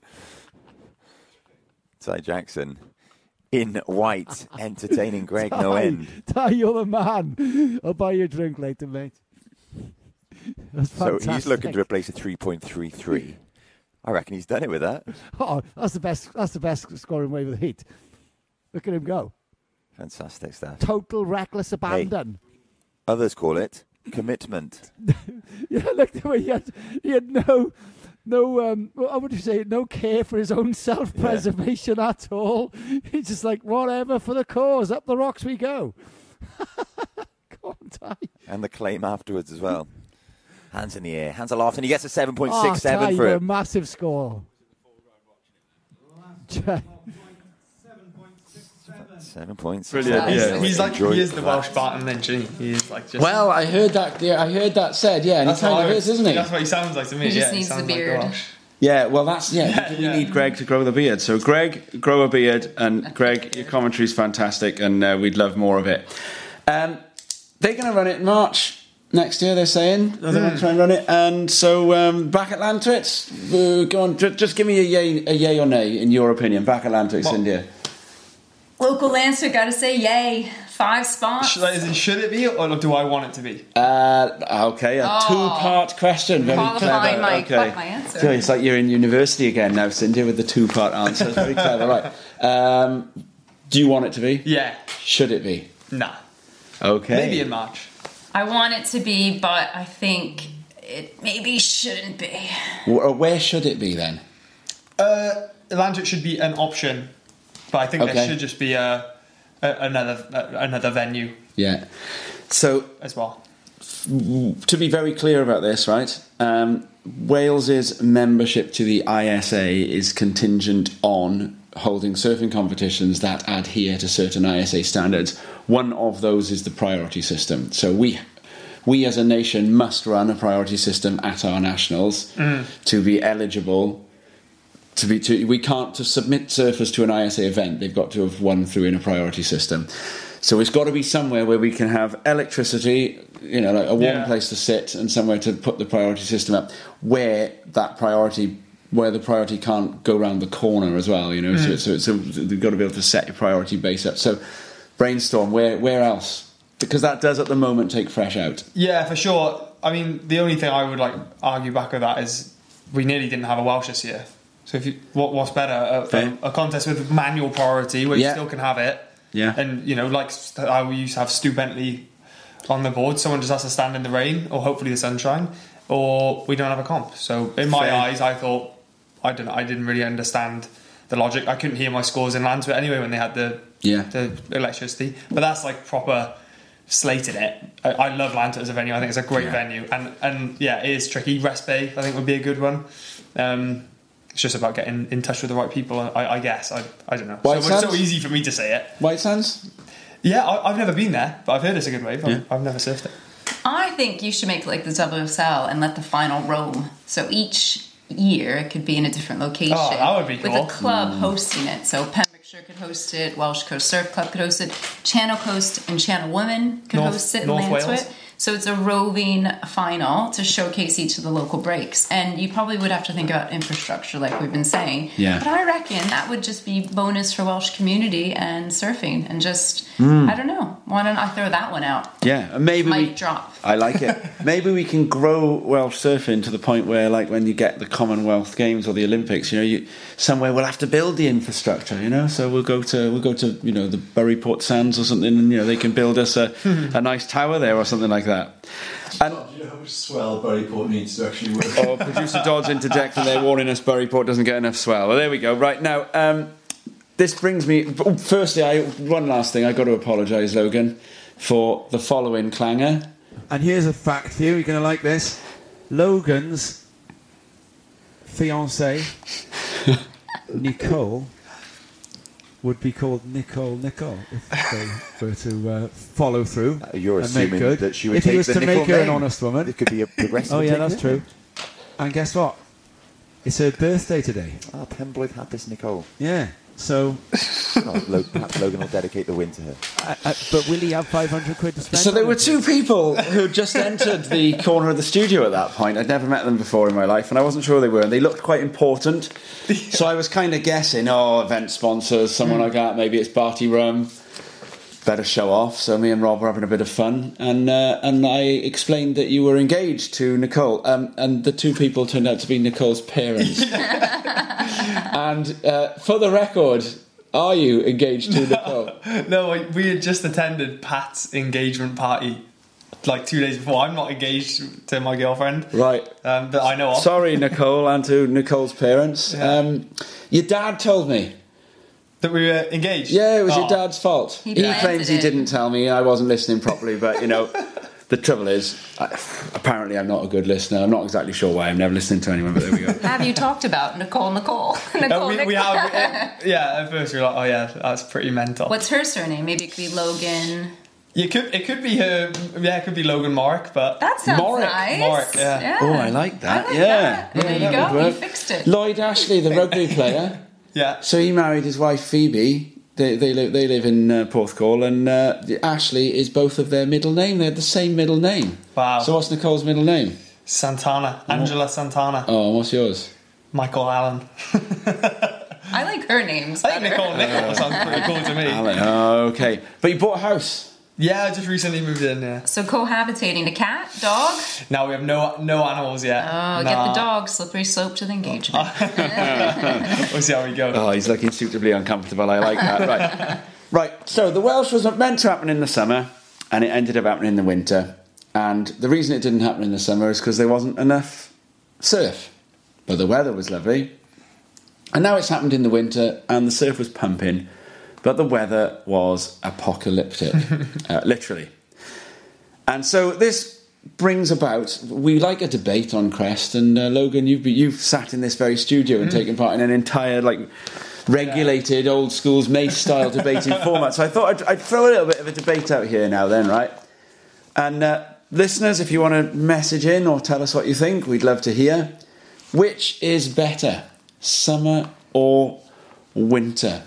Ty Jackson in white, entertaining Greg no Ty, end. Ty, you're the man. I'll buy you a drink later, mate. That's So fantastic. he's looking to replace a three point three three. I reckon he's done it with that. Oh, that's the best. That's the best scoring wave of the heat. Look at him go. Fantastic stuff. Total reckless abandon. Others call it commitment. Yeah, look the way he had. He had no, no. Um, what would you say? No care for his own self-preservation at all. He's just like, whatever for the cause. Up the rocks we go. Go on, Ty. And the claim afterwards as well. Hands in the air, hands aloft, and he gets a seven point Oh, six seven Ty, for you're a it. massive score. Seven points. Brilliant, yeah. He's like Enjoy he is the that. Welsh Barton Lynch, isn't he? He is like just. Well, I heard that. Yeah, I heard that said. Yeah, and he that's what kind I of was- is, isn't he? That's what he sounds like to me. He just yeah, needs the sounds like beard. Welsh. Yeah, well, that's yeah. Yeah, we yeah. need Greg to grow the beard. So, Greg, grow a beard, and Greg, your commentary is fantastic, and uh, we'd love more of it. Um, they're going to run it in March next year. They're saying they're going to try and run it, and so um, back at Lantwitz, uh, go on, ju- just give me a yay, a yay or nay in your opinion. Back at Lantwitz, Well- India. Local Lancer, gotta say yay. Five spots. Should, like, is it- should it be, or do I want it to be? Uh, okay, a Oh. two-part question. Very Qualifying clever. my- okay. my answer. So it's like you're in university again now, Cindy, with the two-part answer. It's very clever, right? Um, do you want it to be? Yeah. Should it be? Nah. Okay. Maybe in March. I want it to be, but I think it maybe shouldn't be. Wh- Where should it be then? Uh, Atlantic should be an option, but I think Okay. there should just be a, a another a, another venue Yeah. So as well. to be very clear about this, right? Um, Wales's membership to the I S A is contingent on holding surfing competitions that adhere to certain I S A standards. One of those is the priority system. So we we as a nation must run a priority system at our nationals mm. to be eligible. To be to, we can't to submit surfers to an I S A event. They've got to have won through in a priority system. So it's got to be somewhere where we can have electricity, you know, like a warm Yeah. place to sit, and somewhere to put the priority system up, where that priority, where the priority can't go around the corner as well, you know. Mm. So, so, so you've got to be able to set your priority base up. So brainstorm, where where else? Because that does at the moment take fresh out. Yeah, for sure. I mean, the only thing I would like argue back with that is we nearly didn't have a Welsh this year. So if you, what, what's better, a, a, a contest with manual priority where yeah. you still can have it. Yeah. And, you know, like I used to have Stu Bentley on the board, someone just has to stand in the rain or hopefully the sunshine, or we don't have a comp. So in my Fair. eyes, I thought, I don't know, I didn't really understand the logic. I couldn't hear my scores in Landsborough anyway when they had the, yeah. the electricity. But that's like proper slated it. I, I love Landsborough as a venue. I think it's a great yeah. venue. And, and yeah, it is tricky. Rest Bay, I think, would be a good one. Um, It's just about getting in touch with the right people, I, I guess. I, I don't know. White so, it's so Sands? easy for me to say it. White Sands? Yeah, I, I've never been there, but I've heard it's a good wave. Yeah. I've, I've never surfed it. I think you should make like the double S L and let the final roam. So each year it could be in a different location. Oh, that would be cool. With a club mm. hosting it. So Pembrokeshire could host it, Welsh Coast Surf Club could host it, Channel Coast and Channel Women could North, host it in North Landsborough. Wales. So it's a roving final to showcase each of the local breaks. And you probably would have to think about infrastructure like we've been saying. Yeah. But I reckon that would just be bonus for Welsh community and surfing. And just, mm. I don't know. Why don't I throw that one out? Yeah, and maybe Mic we... drop. I like it. Maybe we can grow Welsh surfing to the point where, like, when you get the Commonwealth Games or the Olympics, you know, you somewhere we'll have to build the infrastructure, you know. So we'll go to we'll go to you know the Buryport Sands or something, and you know they can build us a, a nice tower there or something like that. And do you know how much swell Buryport needs to actually work? Oh, producer Dodds interjecting there, warning us Buryport doesn't get enough swell. Well, there we go. Right now, um, this brings me. Firstly, I one last thing. I got to apologise, Logan, for the following clanger. And here's a fact for you, you're going to like this. Logan's fiancée, Nicole, would be called Nicole Nicole if they were to uh, follow through. Uh, you're and assuming make good. that she would if take he was the to Nicole make her name. an honest woman. It could be a progressive. Oh, yeah, take that's it. true. And guess what? It's her birthday today. Ah, Pembroke Happis Nicole. Yeah. So, oh, Lo- perhaps Logan will dedicate the win to her. I, I, but will he have five hundred quid to spend? So there on were it? two people who just entered the corner of the studio at that point. I'd never met them before in my life, and I wasn't sure they were. And they looked quite important. So I was kind of guessing, oh, event sponsors, someone mm. like that. Maybe it's Barty Rum. Better show off. So me and Rob were having a bit of fun, and uh, and I explained that you were engaged to Nicole, um, and the two people turned out to be Nicole's parents. And uh, for the record, are you engaged to Nicole? No, we, we had just attended Pat's engagement party like two days before. I'm not engaged to my girlfriend, right? Um, that I know of. Sorry, Nicole, and to Nicole's parents. Yeah. Um, your dad told me. That we were engaged? Yeah, it was oh. your dad's fault. He, he claims he it. didn't tell me. I wasn't listening properly, but, you know, the trouble is, I, apparently I'm not a good listener. I'm not exactly sure why. I'm never listening to anyone, but there we go. Have you talked about Nicole Nicole? Nicole, Uh, we, Nicole. we have, uh, yeah, at first we were like, oh yeah, that's pretty mental. What's her surname? Maybe it could be Logan. You could, it could be her, yeah, it could be Logan Morrick, but... That sounds Morrick. nice. Morrick, yeah. yeah. Oh, I like that. I like yeah. that. yeah. There that you would go. work. You fixed it. Lloyd Ashley, the rugby player. Yeah. So he married his wife Phoebe. They they live they live in uh, Porthcawl, and uh, Ashley is both of their middle name. They have the same middle name. Wow. So what's Nicole's middle name? Santana. Angela Santana. Oh, and what's yours? Michael Allen. I like her names. I think better. Nicole Nicole sounds pretty cool to me. Alan. Oh, okay. But you bought a house. Yeah, I just recently moved in, yeah. So cohabitating, a cat, dog. Now we have no no animals yet. Oh, nah. get the dog. Slippery slope to the engagement. We'll see how we go. Oh, he's looking suitably uncomfortable. I like that. Right. Right. So the Welsh was meant to happen in the summer, and it ended up happening in the winter. And the reason it didn't happen in the summer is because there wasn't enough surf. But the weather was lovely. And now it's happened in the winter, and the surf was pumping. But the weather was apocalyptic, uh, literally. And so this brings about, we like a debate on Crest, and uh, Logan, you've you've sat in this very studio and mm. taken part in an entire like regulated, yeah. old school's Mace style debating format. So I thought I'd, I'd throw a little bit of a debate out here now, then, right? And uh, listeners, if you want to message in or tell us what you think, we'd love to hear. Which is better, summer or winter?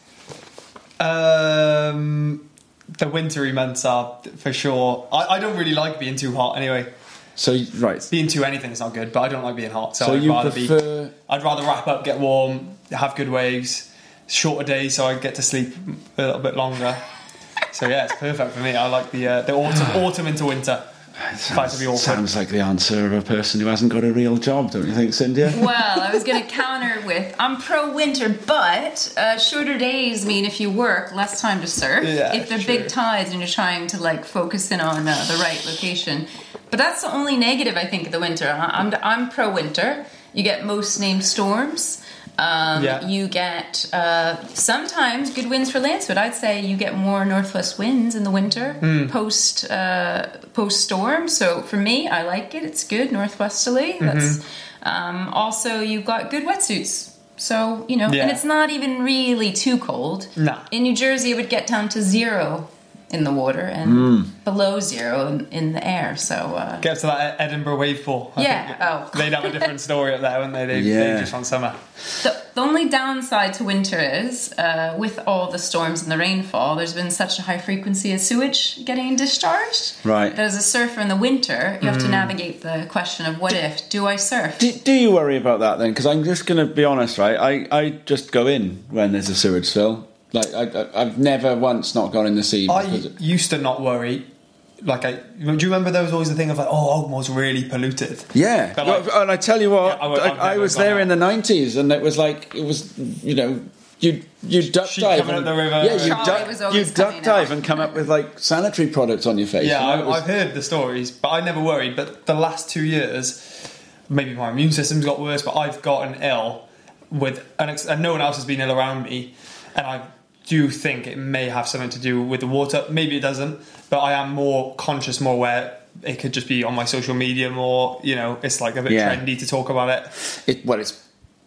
Um, the wintry months are for sure. I, I don't really like being too hot anyway. So right, being too anything is not good, but I don't like being hot. So, so I'd you rather prefer... be. I'd rather wrap up, get warm, have good waves, shorter days, so I get to sleep a little bit longer. So yeah, it's perfect for me. I like the uh, the autumn, autumn into winter. Sounds, to be sounds like the answer of a person who hasn't got a real job, don't you think, Cynthia? Well, I was going to counter with, I'm pro-winter, but uh, shorter days mean if you work, less time to surf. Yeah, if they're sure. big tides and you're trying to like focus in on uh, the right location. But that's the only negative, I think, of the winter. I'm, I'm pro-winter. You get most named storms. Um, yeah. You get uh, sometimes good winds for Lancewood. I'd say you get more northwest winds in the winter mm. post uh, post storm. So for me, I like it. It's good northwesterly. Mm-hmm. That's um, also you've got good wetsuits. So you know, yeah. and it's not even really too cold. No. In New Jersey, it would get down to zero in the water and mm. below zero in, in the air. So uh, get to that Edinburgh wave pool. I yeah. think oh, they'd have a different story up there, wouldn't they? They, yeah. they just want summer. The, the only downside to winter is, uh, with all the storms and the rainfall, there's been such a high frequency of sewage getting discharged. Right. That as a surfer in the winter, you have mm. to navigate the question of what if, do I surf? Do, do you worry about that then? Because I'm just going to be honest, right? I, I just go in when there's a sewage spill. Like, I, I've never once not gone in the sea. I used to not worry. Like, I, do you remember there was always the thing of like, oh, Oldmore's really polluted? Yeah. But like, well, and I tell you what, yeah, I, I, I was there out. in the nineties, and it was like, it was, you know, you you duck Sheep dive. coming and, up the river. Yeah, you Charlie was duck, always you duck coming dive out. and come up with like sanitary products on your face. Yeah, you know, I, was, I've heard the stories, but I never worried. But the last two years, maybe my immune system's got worse, but I've gotten ill with, and, and no one else has been ill around me, and I do think it may have something to do with the water. Maybe it doesn't, but I am more conscious, more aware. It could just be on my social media more, you know, it's like a bit yeah. trendy to talk about it. it. Well, it's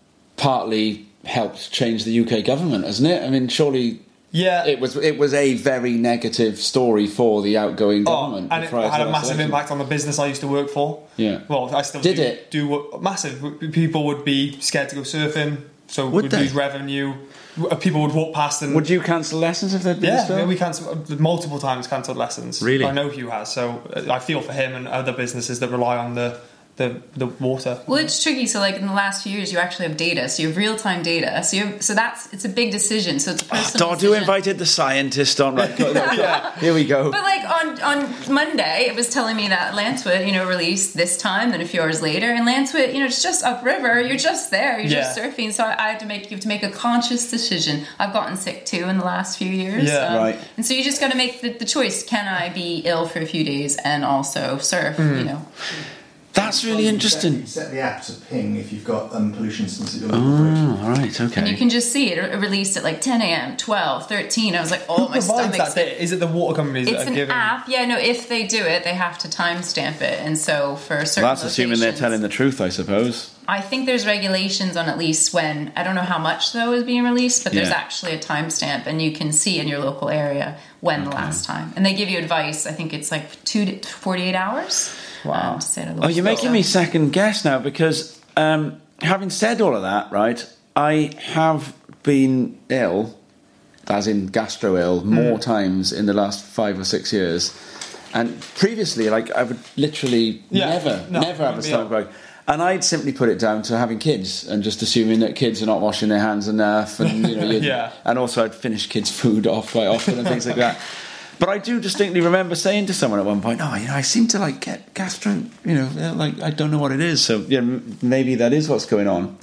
partly helped change the U K government, hasn't it? I mean, surely yeah, it was it was a very negative story for the outgoing government. Oh, and it had a massive election. impact on the business I used to work for. Yeah. Well, I still Did do, it? do what, massive. People would be scared to go surfing, so would would they? lose revenue. People would walk past and... Would you cancel lessons if they'd been Yeah, still? yeah, we cancelled multiple times cancelled lessons. Really? I know Hugh has, so I feel for him and other businesses that rely on the the, the water. Well, it's tricky. So, like in the last few years, you actually have data. So you have real time data. So you have, so that's it's a big decision. So it's a personal. Oh, decision. you invited the scientist on. Right, yeah. Here we go. But like on on Monday, it was telling me that Lancewood, you know, released this time, then a few hours later, and Lancewood, you know, it's just upriver. You're just there. You're yeah. just surfing. So I, I had to make you have to make a conscious decision. I've gotten sick too in the last few years. Yeah, um, right. And so you just got to make the, the choice: can I be ill for a few days and also surf? Mm. You know. That's really interesting. You set the app to ping if you've got um, pollution instances at your Oh, all right, okay. And you can just see it, it released at like ten a.m, twelve, thirteen. I was like, oh, Who my provides stomach's... that data? Is it the water companies It's that are an giving... app. Yeah, no, if they do it, they have to timestamp it. And so for certain Well, that's assuming they're locations- telling the truth, I suppose. I think there's regulations on at least when, I don't know how much though is being released, but there's Yeah. actually a timestamp and you can see in your local area when the last time. And they give you advice, I think it's like two to forty-eight hours. Wow. Um, to say Oh, you're making me second guess now because um, having said all of that, right, I have been ill, as in gastro ill, more times in the last five or six years. And previously, like, I would literally Yeah. never, No, never have a wouldn't be stomach ill. bug. And I'd simply put it down to having kids and just assuming that kids are not washing their hands enough. And, you know, you'd- Yeah. and also I'd finish kids' food off quite often and things like that. But I do distinctly remember saying to someone at one point, "Oh, you know, I seem to like get gastro. You know, like I don't know what it is. So yeah, m- maybe that is what's going on."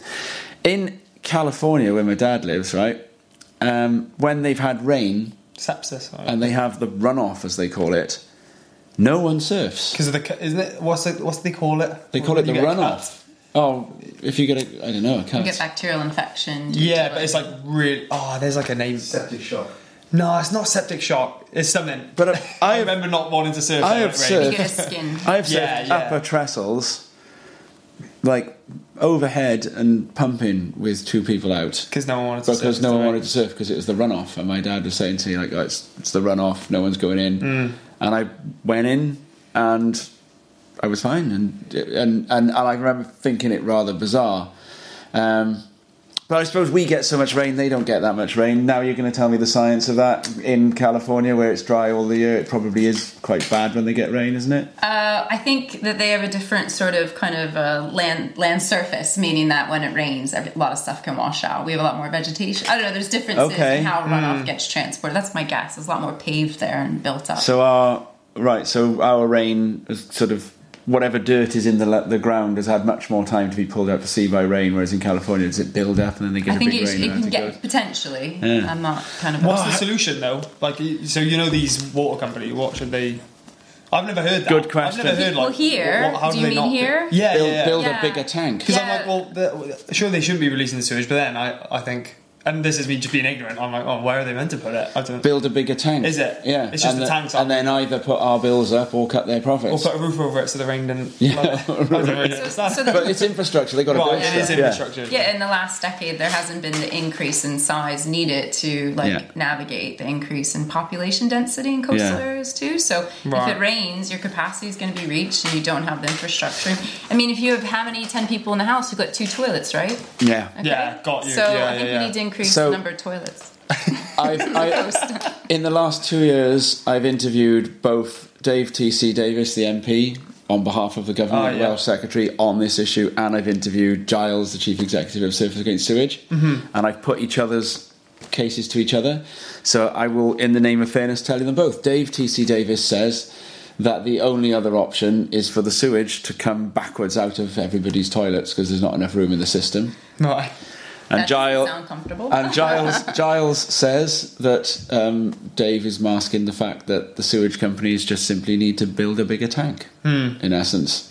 In California, where my dad lives, right, um, when they've had rain Sepsis. Right? and they have the runoff, as they call it, no one surfs. Because of the... cu- Isn't it... What's it, what's they call it? They call it You the get runoff. cut. Oh, if you get a, I don't know, a cut. You get bacterial infection. due Yeah, to but it. it's like really... Oh, there's like a name... Septic shock. No, it's not septic shock. It's something. But uh, I, I remember not wanting to surf. I there have when it rained. You get a skin. I have surfed Yeah, yeah. upper trestles, like overhead and pumping with two people out. Because no one wanted to surf. Because no one right? wanted to surf because it was the runoff, and my dad was saying to me like, oh, "It's it's the runoff. No one's going in." Mm. And I went in, and I was fine, and and and, and I remember thinking it rather bizarre. Um, But I suppose we get so much rain, they don't get that much rain. Now you're going to tell me the science of that. In California, where it's dry all the year, it probably is quite bad when they get rain, isn't it? Uh, I think that they have a different sort of kind of uh, land land surface, meaning that when it rains, every, a lot of stuff can wash out. We have a lot more vegetation. I don't know, there's differences Okay. in how runoff Mm. gets transported. That's my guess. There's a lot more paved there and built up. So our right, so our rain is sort of whatever dirt is in the the ground has had much more time to be pulled out to sea by rain, whereas in California, does it build up and then they get I a think big it, rain? it and can out get goes? potentially. Yeah. I'm not kind of. What's the solution though? Like, so you know these water company. What should they? I've never heard that. Good question. I've never heard Well, like here, what- how do do you they mean not here? Yeah, build yeah, yeah. build Yeah. a bigger tank. Because I'm Yeah. like, well, the, sure they shouldn't be releasing the sewage, but then I, I think, and this is me just being ignorant. I'm like, oh, where are they meant to put it? I don't. Build a bigger tank. Is it? Yeah. It's just and the the- tanks, and then either put our bills up or cut their Or profits. put a roof over it so the rain didn't. Yeah. flood it. I don't really So- understand. so the- But it's infrastructure. They got to Right, build it stuff. is yeah. infrastructure. Yeah, in the last decade, there hasn't been the increase in size needed to like Yeah. navigate the increase in population density in coastal Yeah. areas too. So Right. if it rains, your capacity is going to be reached, and you don't have the infrastructure. I mean, if you have how many ten people in the house, you've got two toilets, right? Yeah. Okay. Yeah, got you. So Yeah, I think yeah, we yeah. need to increase So- the number of toilets. I've, I, in the last two years, I've interviewed both Dave T C Davis, the M P, on behalf of the government, Oh, yeah. Welsh Secretary, on this issue, and I've interviewed Giles, the Chief Executive of Surfers Against Sewage, Mm-hmm. and I've put each other's cases to each other. So I will, in the name of fairness, tell you them both. Dave T C Davis says that the only other option is for the sewage to come backwards out of everybody's toilets because there's not enough room in the system. Right. And That doesn't Giles, sound comfortable. and Giles, Giles says that um, Dave is masking the fact that the sewage companies just simply need to build a bigger tank, in essence.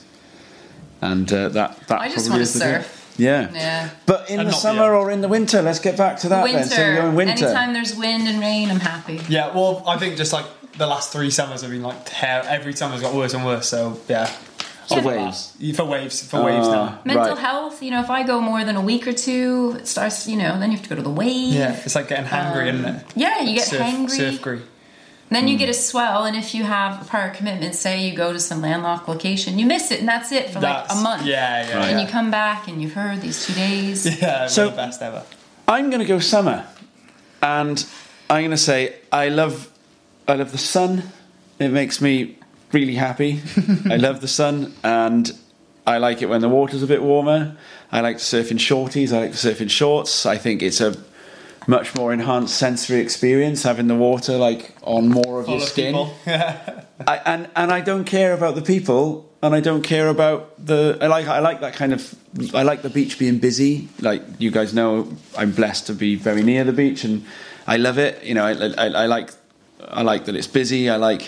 And uh, that that I just probably wanna is the thing. surf. Yeah. Yeah. But in And the not- summer yeah. or in the winter, let's get back to that Winter. then. So you're in winter. Anytime there's wind and rain, I'm happy. Yeah, well, I think just like the last three summers have been like ter- every summer's got worse and worse. So yeah, For Yeah. waves. for waves, for waves Ah. now. Mental Right. health, you know, if I go more than a week or two, it starts, you know, then you have to go to the wave. Yeah, it's like getting hangry, isn't it? Yeah, you get Surf, hangry. surfgry. Then you get a swell, and if you have a prior commitment, say you go to some landlocked location, you miss it, and that's it for like a That's- month. Yeah, yeah. And yeah. you come back, and you've heard these two days. Yeah, So- so, the best ever. I'm going to go summer, and I'm going to say I love, I love the sun. It makes me really happy. I love the sun, and I like it when the water's a bit warmer. I like to surf in shorties. I like to surf in shorts. I think it's a much more enhanced sensory experience having the water like on more of Full your of skin. people. I, and and I don't care about the people, and I don't care about the. I like I like that kind of. I like the beach being busy. Like you guys know, I'm blessed to be very near the beach, and I love it. You know, I, I, I like I like that it's busy. I like,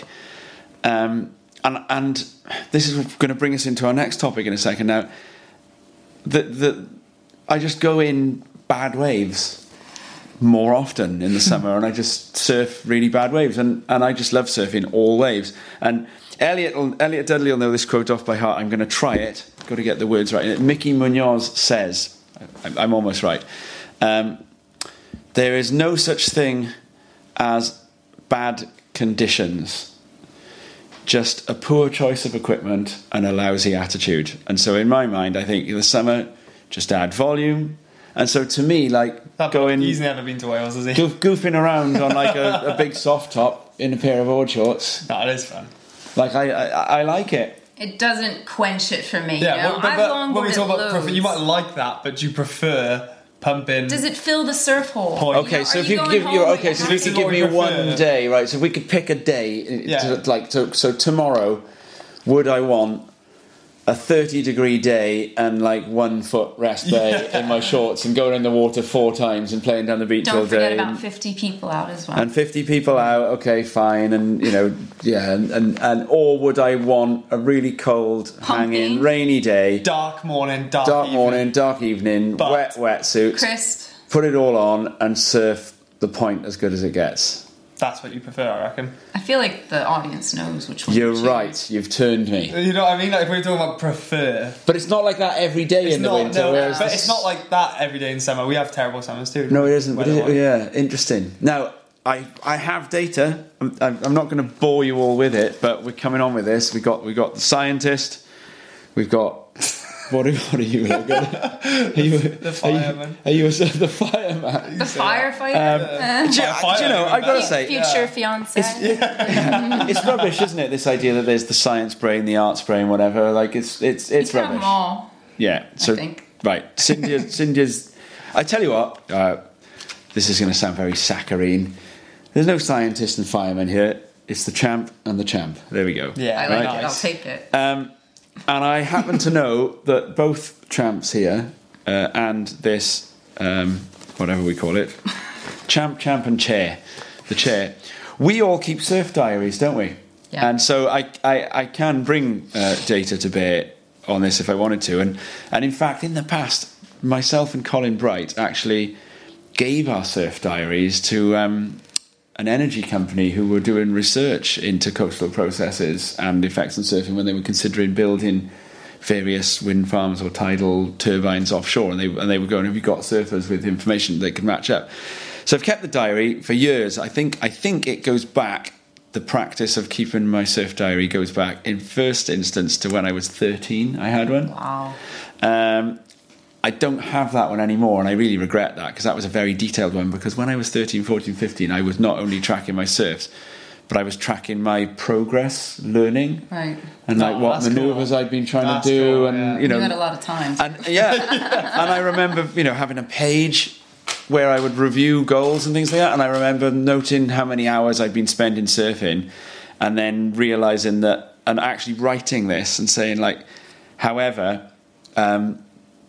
um, and and this is going to bring us into our next topic in a second. Now, the the I just go in bad waves more often in the summer, and I just surf really bad waves, and, and I just love surfing all waves. And Elliot will, Elliot Dudley will know this quote off by heart. I'm going to try it. Got to get the words right in it. Mickey Munoz says, I, I'm almost right, um, there is no such thing as bad conditions, just a poor choice of equipment and a lousy attitude. And so in my mind, I think the summer, just add volume. And so to me, like That going, He's never been to Wales, has he? goof, goofing around on like a, a big soft top in a pair of board shorts, That is fun. like I, I, I like it. It doesn't quench it for me. Yeah, you know? well, but, I've but when we longboarded talk about loads. prefer, you might like that, but you prefer pumping. Does it fill the surf hole? Point. You Okay, know, so are if you going give home you or okay, you so if have you to could is give what me we prefer. one day, right? So if we could pick a day, Yeah. to, like to, so tomorrow, would I want a thirty degree day and like one foot rest bay in my shorts and going in the water four times and playing down the beach all Don't forget day? about and- fifty people out as well. And fifty people out, okay, fine, and you know, yeah, and, and, and or would I want a really cold, hanging, Pumping. rainy day, Dark morning, dark, dark evening. morning, dark evening, But- wet wetsuits, Crisp. put it all on and surf the point as good as it gets? that's what you prefer, I reckon. I feel like the audience knows which one. You're to choose. right. You've turned me. You know what I mean? Like if we're talking about prefer, But it's not like that every day it's in the not. winter. No, whereas but the it's not like that every day in summer. We have terrible summers too. No, it isn't. But it, Weather-wise. yeah, interesting. Now, I I have data. I'm, I'm not going to bore you all with it, but we're coming on with this. We got we got the scientist. We've got what are, what are you? Are you The fireman. Are you, are you a, the fireman? The firefighter. Um, Uh, do, you, do you know? I got to fu- say, future fiance. it's rubbish, isn't it? This idea that there's the science brain, the arts brain, whatever. Like it's it's it's you can have rubbish. them all. Yeah. So I think. right, Cynthia. Cynthia's. I tell you what. Uh, this is going to sound very saccharine. There's no scientist and fireman here. It's the champ and the champ. There we go. Yeah, I like nice. it. I'll take it. Um, and I happen to know that both champs here uh, and this, um, whatever we call it, champ, champ, and chair, the chair, we all keep surf diaries, don't we? Yeah. And so I, I, I can bring uh, data to bear on this if I wanted to. And, and in fact, in the past, myself and Colin Bright actually gave our surf diaries to um, an energy company who were doing research into coastal processes and effects on surfing when they were considering building various wind farms or tidal turbines offshore, and they and they were going, have you got surfers with information they could match up? So I've kept the diary for years. I think I think it goes back, the practice of keeping my surf diary goes back in first instance to when I was thirteen. I had one. Wow. Um, I don't have that one anymore, and I really regret that, because that was a very detailed one, because when I was thirteen, fourteen, fifteen, I was not only tracking my surfs, but I was tracking my progress learning, Right. and like Oh, what that's manoeuvres cool. I'd been trying That's to do, cool, and yeah. you know, You had a lot of time. and yeah, and I remember, you know, having a page where I would review goals and things like that, and I remember noting how many hours I'd been spending surfing, and then realizing that, and actually writing this and saying like, however, um,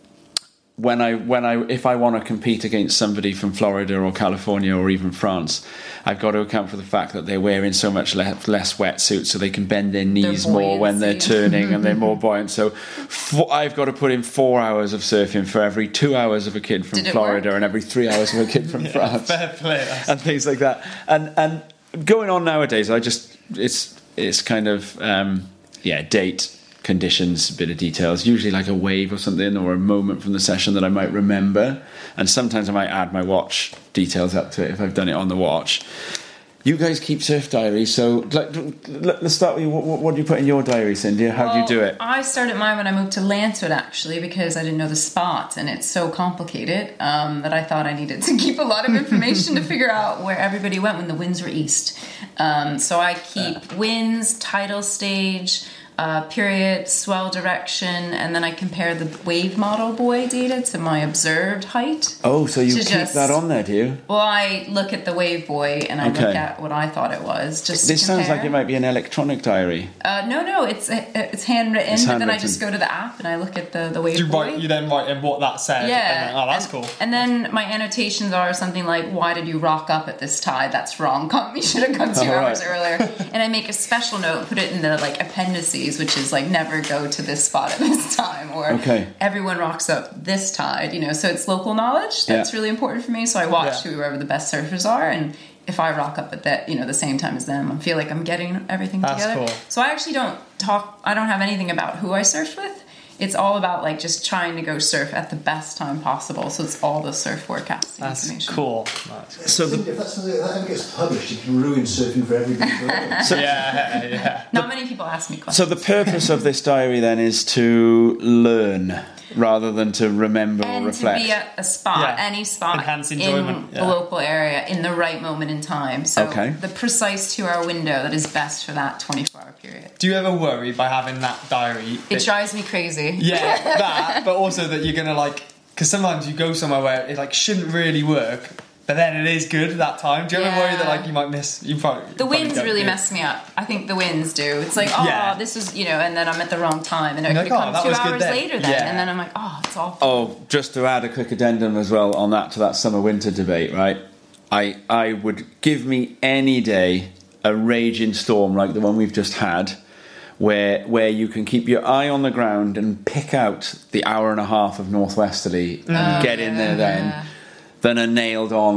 when I when I if I want to compete against somebody from Florida or California or even France, I've got to account for the fact that they're wearing so much less, less wetsuit, so they can bend their knees more when they're buoyancy. turning, and they're more buoyant. So four, I've got to put in four hours of surfing for every two hours of a kid from Did it Florida work? and every three hours of a kid from France, Fair play. That's- and things like that. And and going on nowadays, I just it's it's kind of um, yeah date. Conditions, a bit of details, usually like a wave or something, or a moment from the session that I might remember, and sometimes I might add my watch details up to it if I've done it on the watch. You guys keep surf diaries, so like, let's start with you. What, what do you put in your diary, Cindy? How do you do Well, it? I started mine when I moved to Lancewood, actually, because I didn't know the spots, and it's so complicated um, that I thought I needed to keep a lot of information to figure out where everybody went when the winds were east. Um, so I keep winds, tidal stage, Uh, period, swell direction, and then I compare the wave model buoy data to my observed height. Oh, so you to keep just- that on there, do you? Well, I look at the wave buoy and I Okay. look at what I thought it was. Just This to sounds compare. like it might be an electronic diary. Uh, no, no, it's it's handwritten, It's but then I handwritten. just go to the app and I look at the the wave You buoy. write, you then write in what that said. Yeah. And then, oh, that's and, cool. And then my annotations are something like, "Why did you rock up at this tide? That's wrong. Come, you should have come two All hours right. earlier." And I make a special note, put it in the like appendices, which is like never go to this spot at this time, or Okay. everyone rocks up this tide. You know, so it's local knowledge that's Yeah. really important for me. So I watch Yeah. whoever the best surfers are, and if I rock up at that, you know, the same time as them, I feel like I'm getting everything That's together. cool. So I actually don't talk. I don't have anything about who I surfed with. It's all about like just trying to go surf at the best time possible. So it's all the surf forecasting That's information. cool. That's So the, If that's something that ever gets published, it can ruin surfing for everybody forever. cool. Yeah, yeah. Not many people ask me so questions. the purpose of this diary then is to learn rather than to remember or and reflect. to be at a spot, Yeah. any spot Enhance in enjoyment, the yeah. local area in the right moment in time. So Okay. the precise two-hour window that is best for that twenty-four hour period. Do you ever worry by having that diary? It drives me crazy. Yeah, that, but also that you're gonna like, because sometimes you go somewhere where it like shouldn't really work, but then it is good that time. Do you ever Yeah. worry that like you might miss? You probably The you probably winds don't, really do. mess me up. I think the winds do. It's like, oh, Yeah. this is, you know, and then I'm at the wrong time, and it You're could like, oh, come that two was good hours then. later then, Yeah. and then I'm like, oh, it's awful. Oh, just to add a quick addendum as well on that to that summer winter debate, right? I I would give me any day a raging storm like the one we've just had, where where you can keep your eye on the ground and pick out the hour and a half of northwesterly and Oh, get in there then, yeah. than a nailed on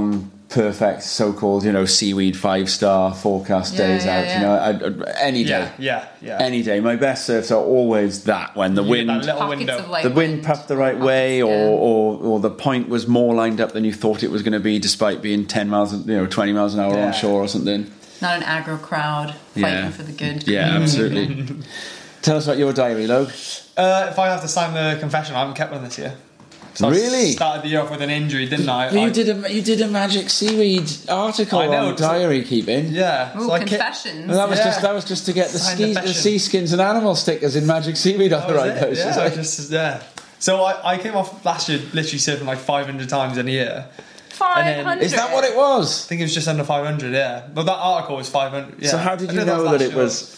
perfect so-called, you know, seaweed five-star forecast Yeah, days yeah, out. yeah. You know, I, I, any day, Yeah, yeah, yeah. any day. My best surfs are always that when the You get wind, that little Pockets window. of light the wind puffed the right way, or, yeah. or or the point was more lined up than you thought it was going to be, despite being ten miles, you know, twenty miles an hour Yeah. on shore or something. Not an aggro crowd fighting Yeah. for the good. Yeah, absolutely. Tell us about your diary, Logue. Uh, if I have to sign the confession, I haven't kept one this year. So Really? I started the year off with an injury, didn't I? You I, did a you did a magic seaweed article I know, on so- diary keeping. Yeah. Ooh, so I kept- confessions. Well, that was Yeah. just that was just to get the, Sign ski, the the confession. sea skins and animal stickers in magic seaweed off That the was right it, place. Yeah, It's I like- just, yeah. So I, I came off last year literally surfing like five hundred times in a year. five hundred. Is that what it was? I think it was just under five hundred, yeah. But that article was five hundred, yeah. So how did I you think know was that last it year. was?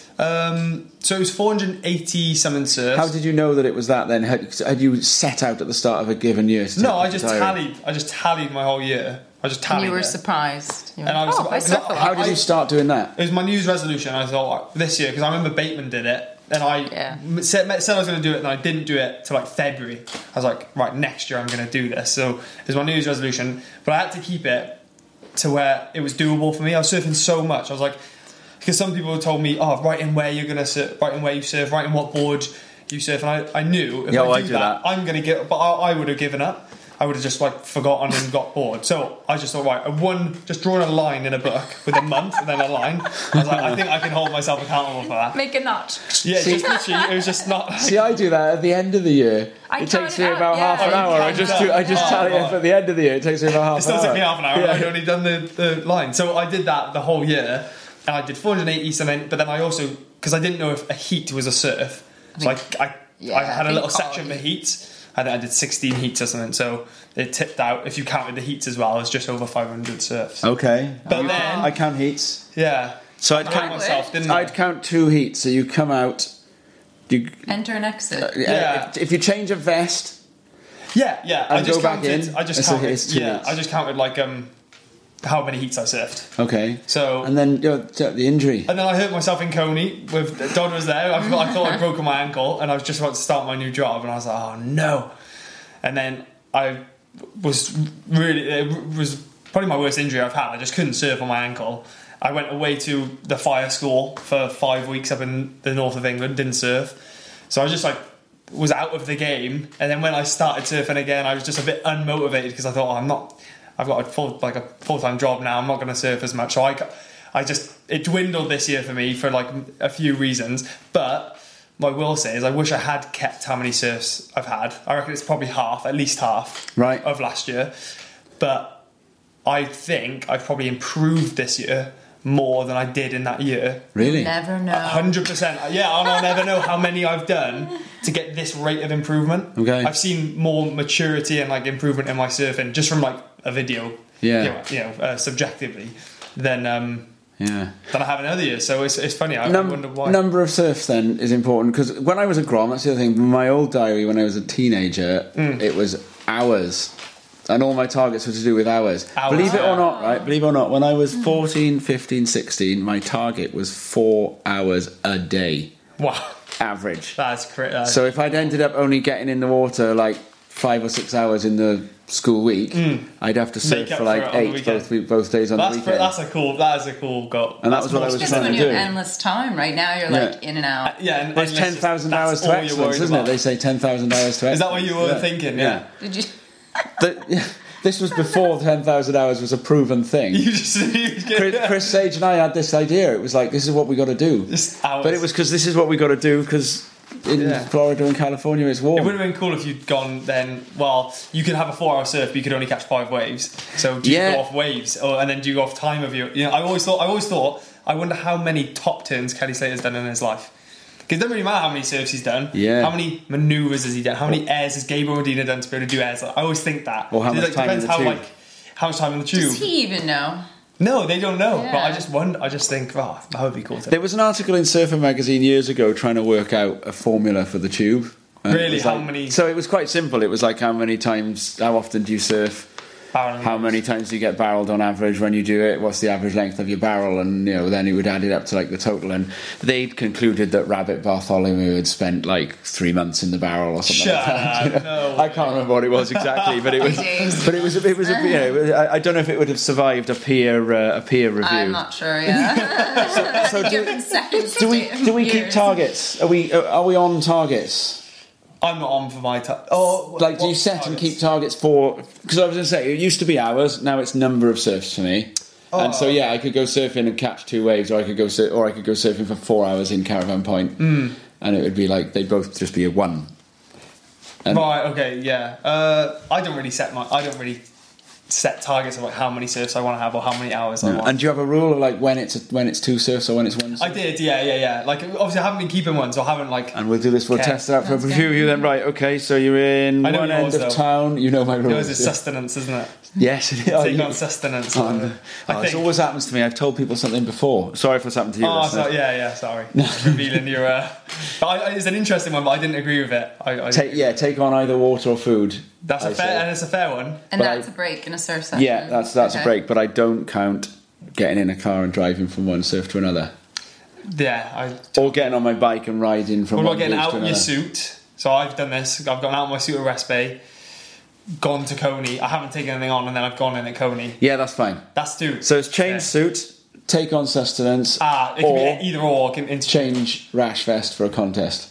Um, so it was four hundred eighty something surfs. How did you know that it was that then? Had, had you set out at the start of a given year? to No, take I the just diary? tallied. I just tallied my whole year. I just And tallied. you were it. surprised. You And I was went, oh, I surprised. surf a How lot. did you start doing that? It was my New Year's resolution. I thought like, this year because I remember Bateman did it, and I Yeah. m- said, said I was going to do it, and I didn't do it till like February. I was like, right, next year I'm going to do this. So it was my New Year's resolution, but I had to keep it to where it was doable for me. I was surfing so much. I was like, because some people told me, oh, write in where you're going to surf, write in where you surf, write in what board you surf, and I, I knew if Yeah, I well, do, I do that, that. I'm going to get. But I, I would have given up. I would have just like forgotten and got bored. So I just thought, right, I one just drawing a line in a book with a month and then a line. I was like, I think I can hold myself accountable for that. Make a notch. Yeah, just literally, it was just not. See, I do that at the end of the year. I it takes count me it out, about yeah. half an Oh, hour. you I count just it do, I just out. tally Oh, up at the end of the year. It takes me about half It still an took hour. me half an hour. Yeah. I'd only done the, the line. So I did that the whole year, and I did four hundred eighty something. But then I also, because I didn't know if a heat was a surf, so I I, yeah, I had I a little think section for quality. heats. I think I did sixteen heats or something. So it tipped out. If you counted the heats as well, it's just over five hundred surfs. Okay. But You- then- I count heats. Yeah. So I'd I count count myself, didn't I? I'd count two heats. So you come out. You, Enter and exit. Yeah. if, if you change a vest, Yeah, yeah. I And just go back counted. in? I just It's a- counted. it's two Yeah, heats. I just counted like um how many heats I surfed. okay. So And then you know, the injury. And then I hurt myself in Coney with Don was there. I thought, I thought I'd broken my ankle, and I was just about to start my new job, and I was like, oh no. And then I was really, it was probably my worst injury I've had. I just couldn't surf on my ankle. I went away to the fire school for five weeks up in the north of England, didn't surf. So I was just like, was out of the game. And then when I started surfing again, I was just a bit unmotivated because I thought, oh, I'm not, I've got a full, like a full-time job now. I'm not going to surf as much. So I, I just, it dwindled this year for me for like a few reasons. But what I will say is I wish I had kept how many surfs I've had. I reckon it's probably half, at least half Right. of last year. But I think I've probably improved this year more than I did in that year. Really? Never know. one hundred percent. Yeah, and I'll never know how many I've done to get this rate of improvement. Okay. I've seen more maturity and like improvement in my surfing just from like a video. Yeah. You know, you know uh, subjectively, than um, Yeah. than I have in other years. So it's it's funny. I, I Num- wonder why. Number of surfs then is important because when I was a Grom, that's the other thing. My old diary when I was a teenager, Mm. it was hours, and all my targets were to do with hours. Hours, Believe it yeah. or not, right? Believe it or not, when I was fourteen, fifteen, sixteen, my target was four hours a day Wow, average. that's crazy. So if I'd ended up only getting in the water like five or six hours in the school week, I'd have to surf up for for like it on the eight weekend. both, week- both days on that's the pr- weekend. that's a cool. That is a cool goal. And that That's was what I more was Just trying when to you have do. endless time. Right now, you're Yeah. like in and out. Yeah, and Well, it's endless- ten thousand that's hours to all you're excellence, worried isn't it? about. They say ten thousand hours to excellence. Is that what you were Yeah. thinking? Yeah. Yeah. Did you? The- this was before ten thousand hours was a proven thing. You just you Chris, Chris Sage and I had this idea. It was like, this is what we got to do. Just hours. But it was because this is what we got to do because in Yeah. Florida and California it's warm. It would have been cool if you'd gone then. Well, you could have a four-hour surf, but you could only catch five waves. So do you Yeah. go off waves, or and then do you go off time of your? You know, I always thought. I always thought. I wonder how many top turns Kelly Slater's done in his life. Because it doesn't really matter how many surfs he's done. Yeah. How many manoeuvres has he done? How many airs has Gabriel Medina done to be able to do airs? I always think that. Or how It, much like, time in depends the how tube. like how much time in the tube. Does he even know? No, they don't know. But I Yeah. just wonder. I just think, oh, that would be cool. To There was an article in Surfer magazine years ago trying to work out a formula for the tube. And it Really? was How like- many- So it was quite simple. It was like how many times, how often do you surf? Barreling. how many times do you get barreled on average when you do it? What's the average length of your barrel? And you know, then it would add it up to like the total. And they'd concluded that Rabbit Bartholomew had spent like three months in the barrel or something Shut like that. You up, know? no I can't remember what it was exactly, but it was. But it was. It was. A, you know, I, I don't know if it would have survived a peer uh, a peer review. I'm not sure. Yeah. So do, Given seconds do we to do we keep years. targets? Are we are we on targets? I'm not on for my time. Oh, Like, do you what set and targets? keep targets for? Because I was going to say, it used to be hours. Now it's number of surfs for me. Oh, and so yeah, I could go surfing and catch two waves, or I could go sur- or I could go surfing for four hours in Caravan Point, Mm. and it would be like they'd both just be a one. And Right. Okay. Yeah. Uh, I don't really set my. I don't really set targets of like how many surfs I want to have or how many hours I want. and do you have a rule of like when it's a, when it's two surfs or when it's one? Surf? I did. Yeah. Yeah. Yeah. Like obviously I haven't been keeping one, so I haven't like. And we'll do this. We'll Okay. test it out for a Sounds few of good. you then. Right. Okay. So you're in I know one end yours, of though. town. You know my rules. Yours is yeah. sustenance, isn't it? Yes. It is. Oh, Take you- on sustenance. Oh, I no. Oh, think. this always happens to me. I've told people something before. Sorry if it's happened to you. Oh, listeners. so, yeah, yeah. Sorry, revealing your. Uh, but I, I- it's an interesting one, but I didn't agree with it. I, I, Take, yeah, take on either water or food. that's I a fair, say. and it's a fair one. And But that's I- a break in a surf session. Yeah, that's that's Okay. a break, but I don't count getting in a car and driving from one surf to another, Yeah. I, or getting on my bike and riding from what one about getting beach out to of another. your suit? So I've done this. I've gone out of my suit at West Bay, gone to Coney. I haven't taken anything on, and then I've gone in at Coney. Yeah, that's fine. That's two. So it's change Yeah. suit, take on sustenance, Ah, it can or be either or. Can inter- change rash vest for a contest.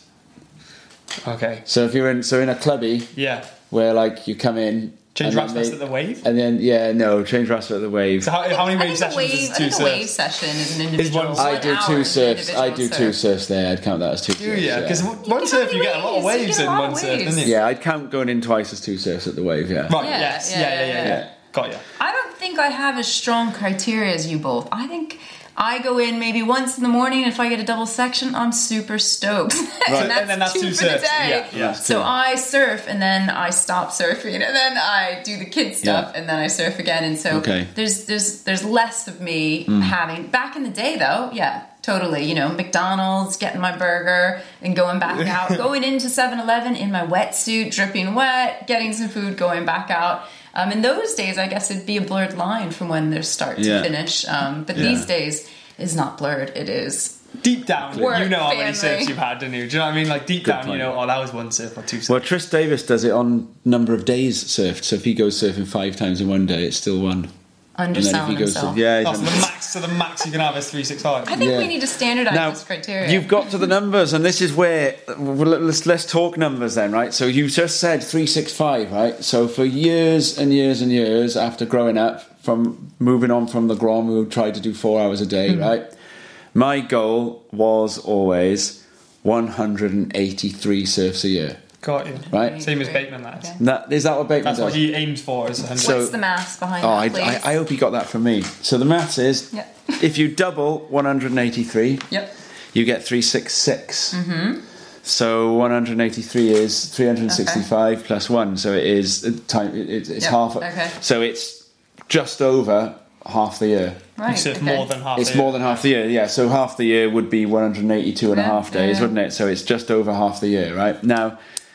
Okay. So if you're in, so in a clubby Yeah. where like you come in, Change and rash then vest they- at the wave. and then yeah, no, change rash vest at the wave. So how, how many I wave think a sessions wave, is I two think a wave surfs? session is an individual. one- I one do hour two is an surfs. I do individual two surf. surfs there. I'd count that as two. Do surfs, yeah, because You one can surf have you get a lot of waves, you waves get a in lot one of surf, waves. doesn't you? Yeah, I'd count going in twice as two surfs at the wave. Yeah. Right. Yeah, yes. yeah, Yeah. Yeah. Yeah. yeah, yeah. yeah. Got you. I don't think I have as strong criteria as you both. I think I go in maybe once in the morning. If I get a double section, I'm super stoked. Right. and that's, And then that's two, two for the surfs. day. Yeah, yeah. So I surf and then I stop surfing and then I do the kid stuff Yeah. and then I surf again. And so Okay. there's there's there's less of me having back in the day though. Yeah. Totally, you know, McDonald's, getting my burger and going back out, going into seven eleven in my wetsuit, dripping wet, getting some food, going back out. Um, in those days, I guess it'd be a blurred line from when there's start to Yeah. finish. Um, but Yeah. these days, it's not blurred. It is. Deep down, Work, you know how many family. surfs you've had, don't you? Do you know what I mean? Like deep Good down, point. you know, oh, that was one surf or two surfs. Well, Tris Davis does it on number of days surfed. So if he goes surfing five times in one day, it's still one. And then if Underselling he goes, himself. to, yeah, he's Oh, so the max, so the max you can have is three six five. I think Yeah. we need to standardize Now, this criteria. you've got to the numbers, and this is where well, let's let's talk numbers then, right? So you just said three six five, right? So for years and years and years after growing up, from moving on from the Grom, we tried to do four hours a day, Mm-hmm. right? My goal was always one hundred eighty-three surfs a year, Got you. right? Same as Great. Bateman, that is. Okay. That, is that what Bateman That's does? what he aimed for. Is one hundred. So- What's the maths behind Oh, that, I, please? I, I hope you got that from me. So the maths is, Yeah. if you double one hundred eighty-three, Yep. you get three sixty-six. Mm-hmm. So one hundred eighty-three is three hundred sixty-five plus one. So it is uh, time. It, it's it's Yep, half. okay. So it's just over half the year. Right. You surf okay. more than half. It's a year. more than half the year. Yeah. So half the year would be one hundred eighty-two and a Yeah, half days, yeah. wouldn't it? So it's just over half the year, right? Now,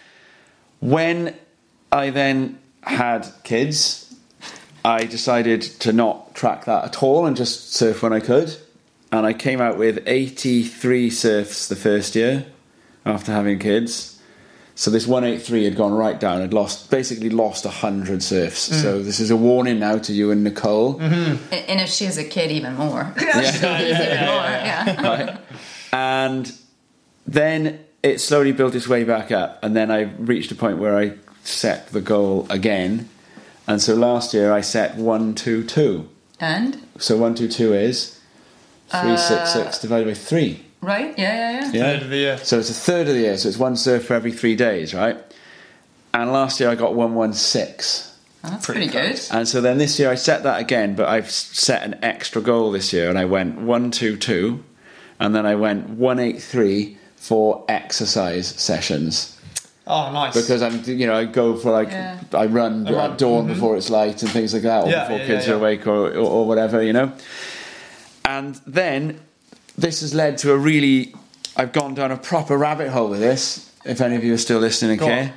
when I then had kids, I decided to not track that at all and just surf when I could. And I came out with eighty-three surfs the first year after having kids. So this one eighty-three had gone right down. I'd lost, basically lost one hundred surfs. Mm. So this is a warning now to you and Nicole. And and if she has a kid, even more. Yeah. even more. Yeah. Right? And then it slowly built its way back up, and then I reached a point where I set the goal again. And so last year I set one two two. And So one two two is three six six divided by three. right? Yeah, yeah, yeah. Yeah. Third of the year. So it's a third of the year. So it's one surf for every three days, right? And last year I got one one six. Oh, that's Pretty pretty, good. close. And so then this year I set that again, but I've s- set an extra goal this year, and I went one two two, and then I went one eight three for exercise sessions. Oh, nice. Because I'm, you know, I go for like Yeah. I run I run, at dawn before it's light and things like that, or Yeah, before yeah, kids yeah, are yeah. awake or, or or whatever, you know. And then this has led to a really, I've gone down a proper rabbit hole with this. If any of you are still listening, Go okay. on.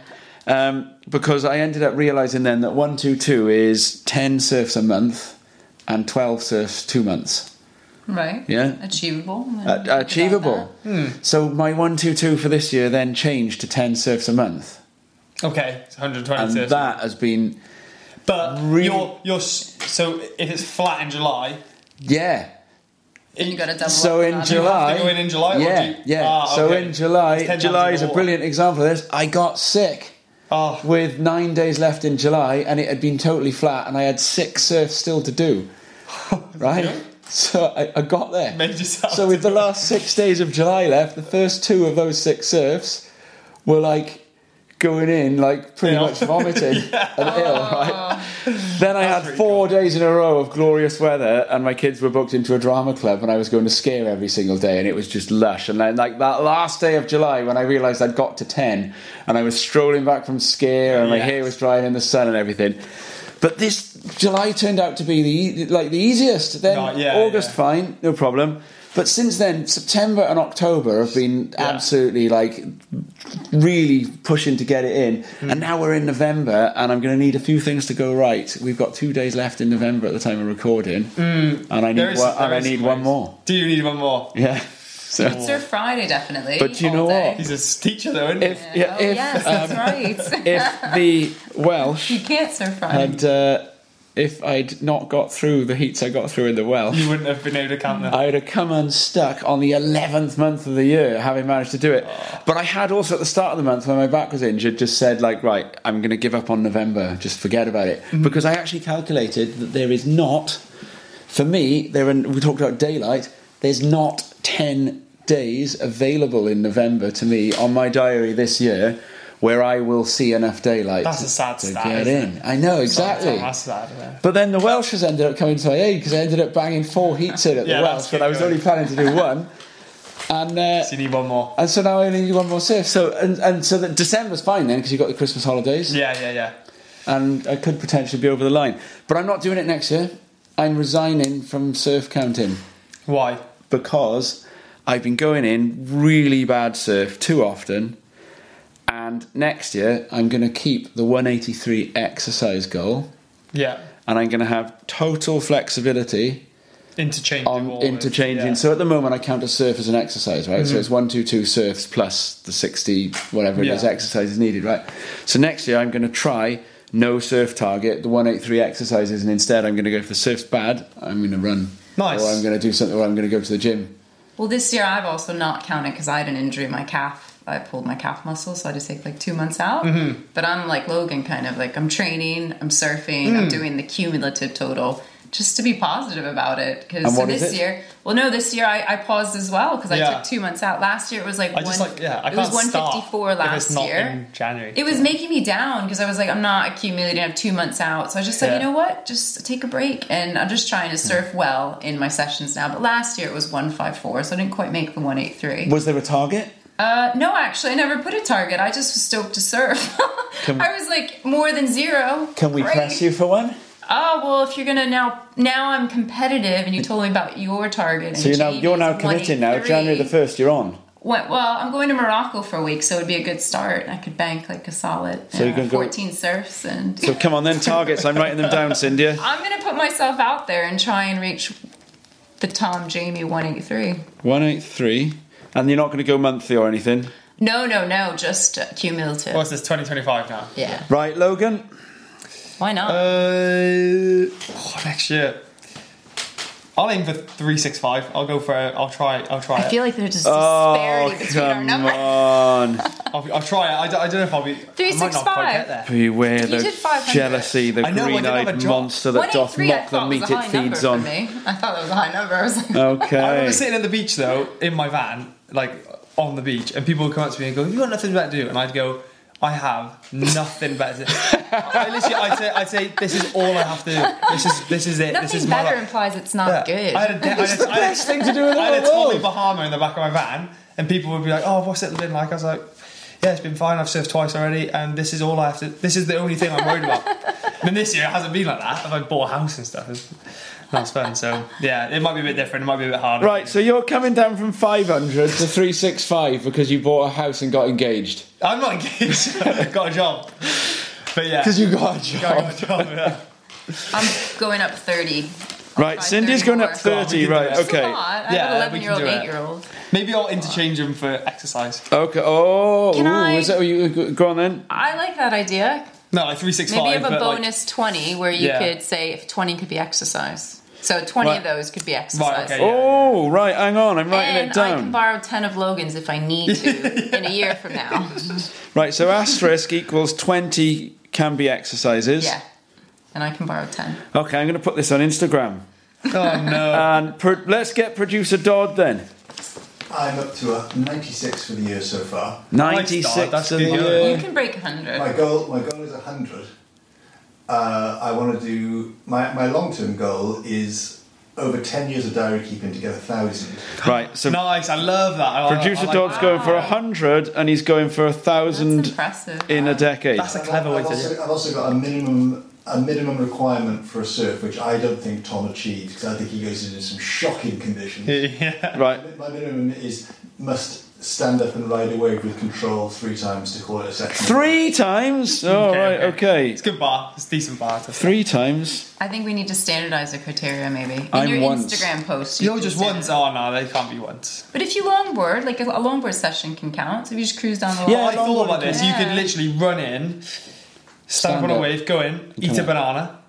Um, because I ended up realising then that one two two is ten surfs a month and twelve surfs two months. Right. Yeah. Achievable. Uh, achievable. Hmm. So my one two two for this year then changed to ten surfs a month. Okay, it's one hundred twenty And surfs. that has been... But really- you're, you're... s- So if it's flat in July... Yeah. And you got to double So up in on that. Do you have July... to go in in July, or Yeah, do you- yeah. Ah, So okay. in July... It's ten July times is in a the brilliant example of this. I got sick. Oh. With nine days left in July, and it had been totally flat, and I had six surfs still to do. Right? Yeah. So I, I got there. Made yourself So with the last six days of July left, the first two of those six surfs were like going in, like pretty Ill. much vomiting Yeah. and ill, right? Then I had pretty four days in a row of glorious weather, and my kids were booked into a drama club, and I was going to Scare every single day, and it was just lush. And then, like that last day of July, when I realised I'd got to ten, and I was strolling back from Scare, and my Yes. hair was drying in the sun and everything. But this July turned out to be the e- like the easiest. Then Right, yeah, August, yeah. fine, no problem. But since then, September and October have been Yeah. absolutely like really pushing to get it in. Mm. And now we're in November, and I'm going to need a few things to go right. We've got two days left in November at the time of recording, and I There need is- one, and there I is need some one ways. more. Do you need one more? Yeah. So Surf Friday, definitely. But you all know day. what? He's a s- teacher though, isn't he? if yeah, Oh, if yes, that's um, right. if the Welsh You can't surf Friday. had uh, if I'd not got through the heats I got through in the Welsh, You wouldn't have been able to count them. I would have come unstuck on the eleventh month of the year, having managed to do it. But I had also at the start of the month, when my back was injured, just said, like, right, I'm going to give up on November, just forget about it. Mm-hmm. Because I actually calculated that there is not, for me, there are, we talked about daylight, there's not ten days available in November to me on my diary this year where I will see enough daylight That's a sad to stat, get isn't in. I know, exactly. That's sad, yeah. But then the Welsh has ended up coming to my aid because I ended up banging four heats in at Yeah, the that's Welsh when I was good only planning to do one. And uh, So you need one more. and so now I only need one more surf. So and, and so that December's fine then because you've got the Christmas holidays, Yeah, yeah, yeah. and I could potentially be over the line. But I'm not doing it next year. I'm resigning from surf counting Why? because I've been going in really bad surf too often. And next year I'm going to keep the one eighty-three exercise goal, Yeah. and I'm going to have total flexibility Interchanging. on all interchanging. Of, yeah. So at the moment, I count a surf as an exercise, right? So it's one, two, two surfs plus the sixty, whatever it is, Yeah. exercises needed, right? So next year, I'm going to try no surf target, the one eighty-three exercises, and instead, I'm going to go if the surf's bad, I'm going to run. Nice. Or I'm going to do something, or I'm going to go to the gym. Well, this year I've also not counted because I had an injury in my calf. I pulled my calf muscle, so I had to take like two months out. Mm-hmm. But I'm like Logan, kind of like I'm training, I'm surfing, Mm. I'm doing the cumulative total just to be positive about it. Because And so what is this it? year, well, no, this year I, I paused as well because I Yeah. took two months out. Last year it was like I just one, like yeah. I it was can't one start fifty-four if last it's not year. in January. It was making me down because I was like, I'm not accumulating. I have two months out. So I just said, Yeah. you know what? Just take a break. And I'm just trying to surf well in my sessions now. But last year it was one fifty-four, so I didn't quite make the one eighty-three. Was there a target? Uh, no, actually, I never put a target. I just was stoked to surf. Can- I was like, more than zero. Can we Great. press you for one? Oh, well, if you're going to now, now I'm competitive and you told me about your target. And So you're now, Jamie's you're now committing now. one eighty-three. January the first, you're on. What, well, I'm going to Morocco for a week, so it would be a good start. I could bank like a solid So you uh, can go- fourteen surfs. And So come on then, targets. I'm writing them down, Cynthia. I'm going to put myself out there and try and reach the Tom Jamie one eighty-three. one eighty-three. And you're not going to go monthly or anything? No, no, no, just uh, cumulative. What's this? twenty twenty-five now. Yeah. Right, Logan? Why not? Uh, oh, next year. I'll aim for three six five. I'll go for it. I'll try. I'll try I it. feel like there's just Oh, disparity between our come numbers. on. I'll, I'll try it. I don't, I don't know if I'll be. Three, I might six, not quite five. get there. Beware You the did five hundred. jealousy, the I know, I did have a green-eyed drop. monster that doth one eighty-three I mock the thought meat was a it high number feeds for on. me. I thought that was a high number. I was like, I Okay. remember sitting at the beach though, in my van, like on the beach, and people would come up to me and go, "Have you got nothing better to do?" And I'd go, "I have nothing better." To do. I literally, I'd say, I'd say, "This is all I have to do. This is, this is it. nothing this is my better life." implies it's not Yeah. good. I had a, de- I had a, It's the I had a- best thing to do in the I had a whole Tommy world. Bahama in the back of my van, and people would be like, "Oh, what's it been like?" I was like, "Yeah, it's been fine. I've surfed twice already, and this is all I have to. This is the only thing I'm worried about." then this year it hasn't been like that. I've like, bought a house and stuff. It's, that's fun. So yeah, it might be a bit different. It might be a bit harder. Right, so you're coming down from five hundred to three sixty-five because you bought a house and got engaged. I'm not engaged. I've got a job. But yeah, because you got a job. Got a job yeah. I'm going up thirty. Right, Cindy's going up thirty. Right, That's okay. a lot. I have Yeah, an eleven-year-old, we can do it. eight-year-old. Maybe I'll interchange them for exercise. Okay. Oh, Can ooh, I- is that what you go on then? I like that idea. No, like three six five. Maybe you have a but, like, bonus twenty where you Yeah. could say if twenty could be exercise. So twenty Right. of those could be exercise. okay. Yeah, Oh, right. Hang on, I'm writing And it I can down. borrow ten of Logan's if I need to in a year from now. Right, so asterisk equals twenty can be exercises. Yeah. And I can borrow ten. Okay, I'm going to put this on Instagram. Oh no. And pro- let's get producer Dodd then. I'm up to a ninety-six for the year so far. ninety-six That's in the good. year. You can break one hundred. My goal, my goal is one hundred. Uh, I want to do my my long term goal is over ten years of diary keeping to get a thousand. Right, so Nice. I love that. I, producer I like Dodd's that. going for one hundred and he's going for a That's thousand impressive. in a decade. That's a clever way I've to do also, it. I've also got a minimum a minimum requirement for a surf, which I don't think Tom achieves because I think he goes into some shocking conditions. Yeah. Right. My minimum is must stand up and ride a wave with control three times to call it a section. Three times? Oh, Okay, right, okay. It's a good bar. It's a decent bar. To Three times. I think we need to standardize the criteria maybe. In I'm your once. Instagram post. you You're can just standardize. once. Oh no, they can't be once. But if you longboard, like a, a longboard session can count. So if you just cruise down the Yeah, wall. I thought about this. You could Yeah. literally run in, stand, Stand up on a up. wave, go in, eat Come a on. banana,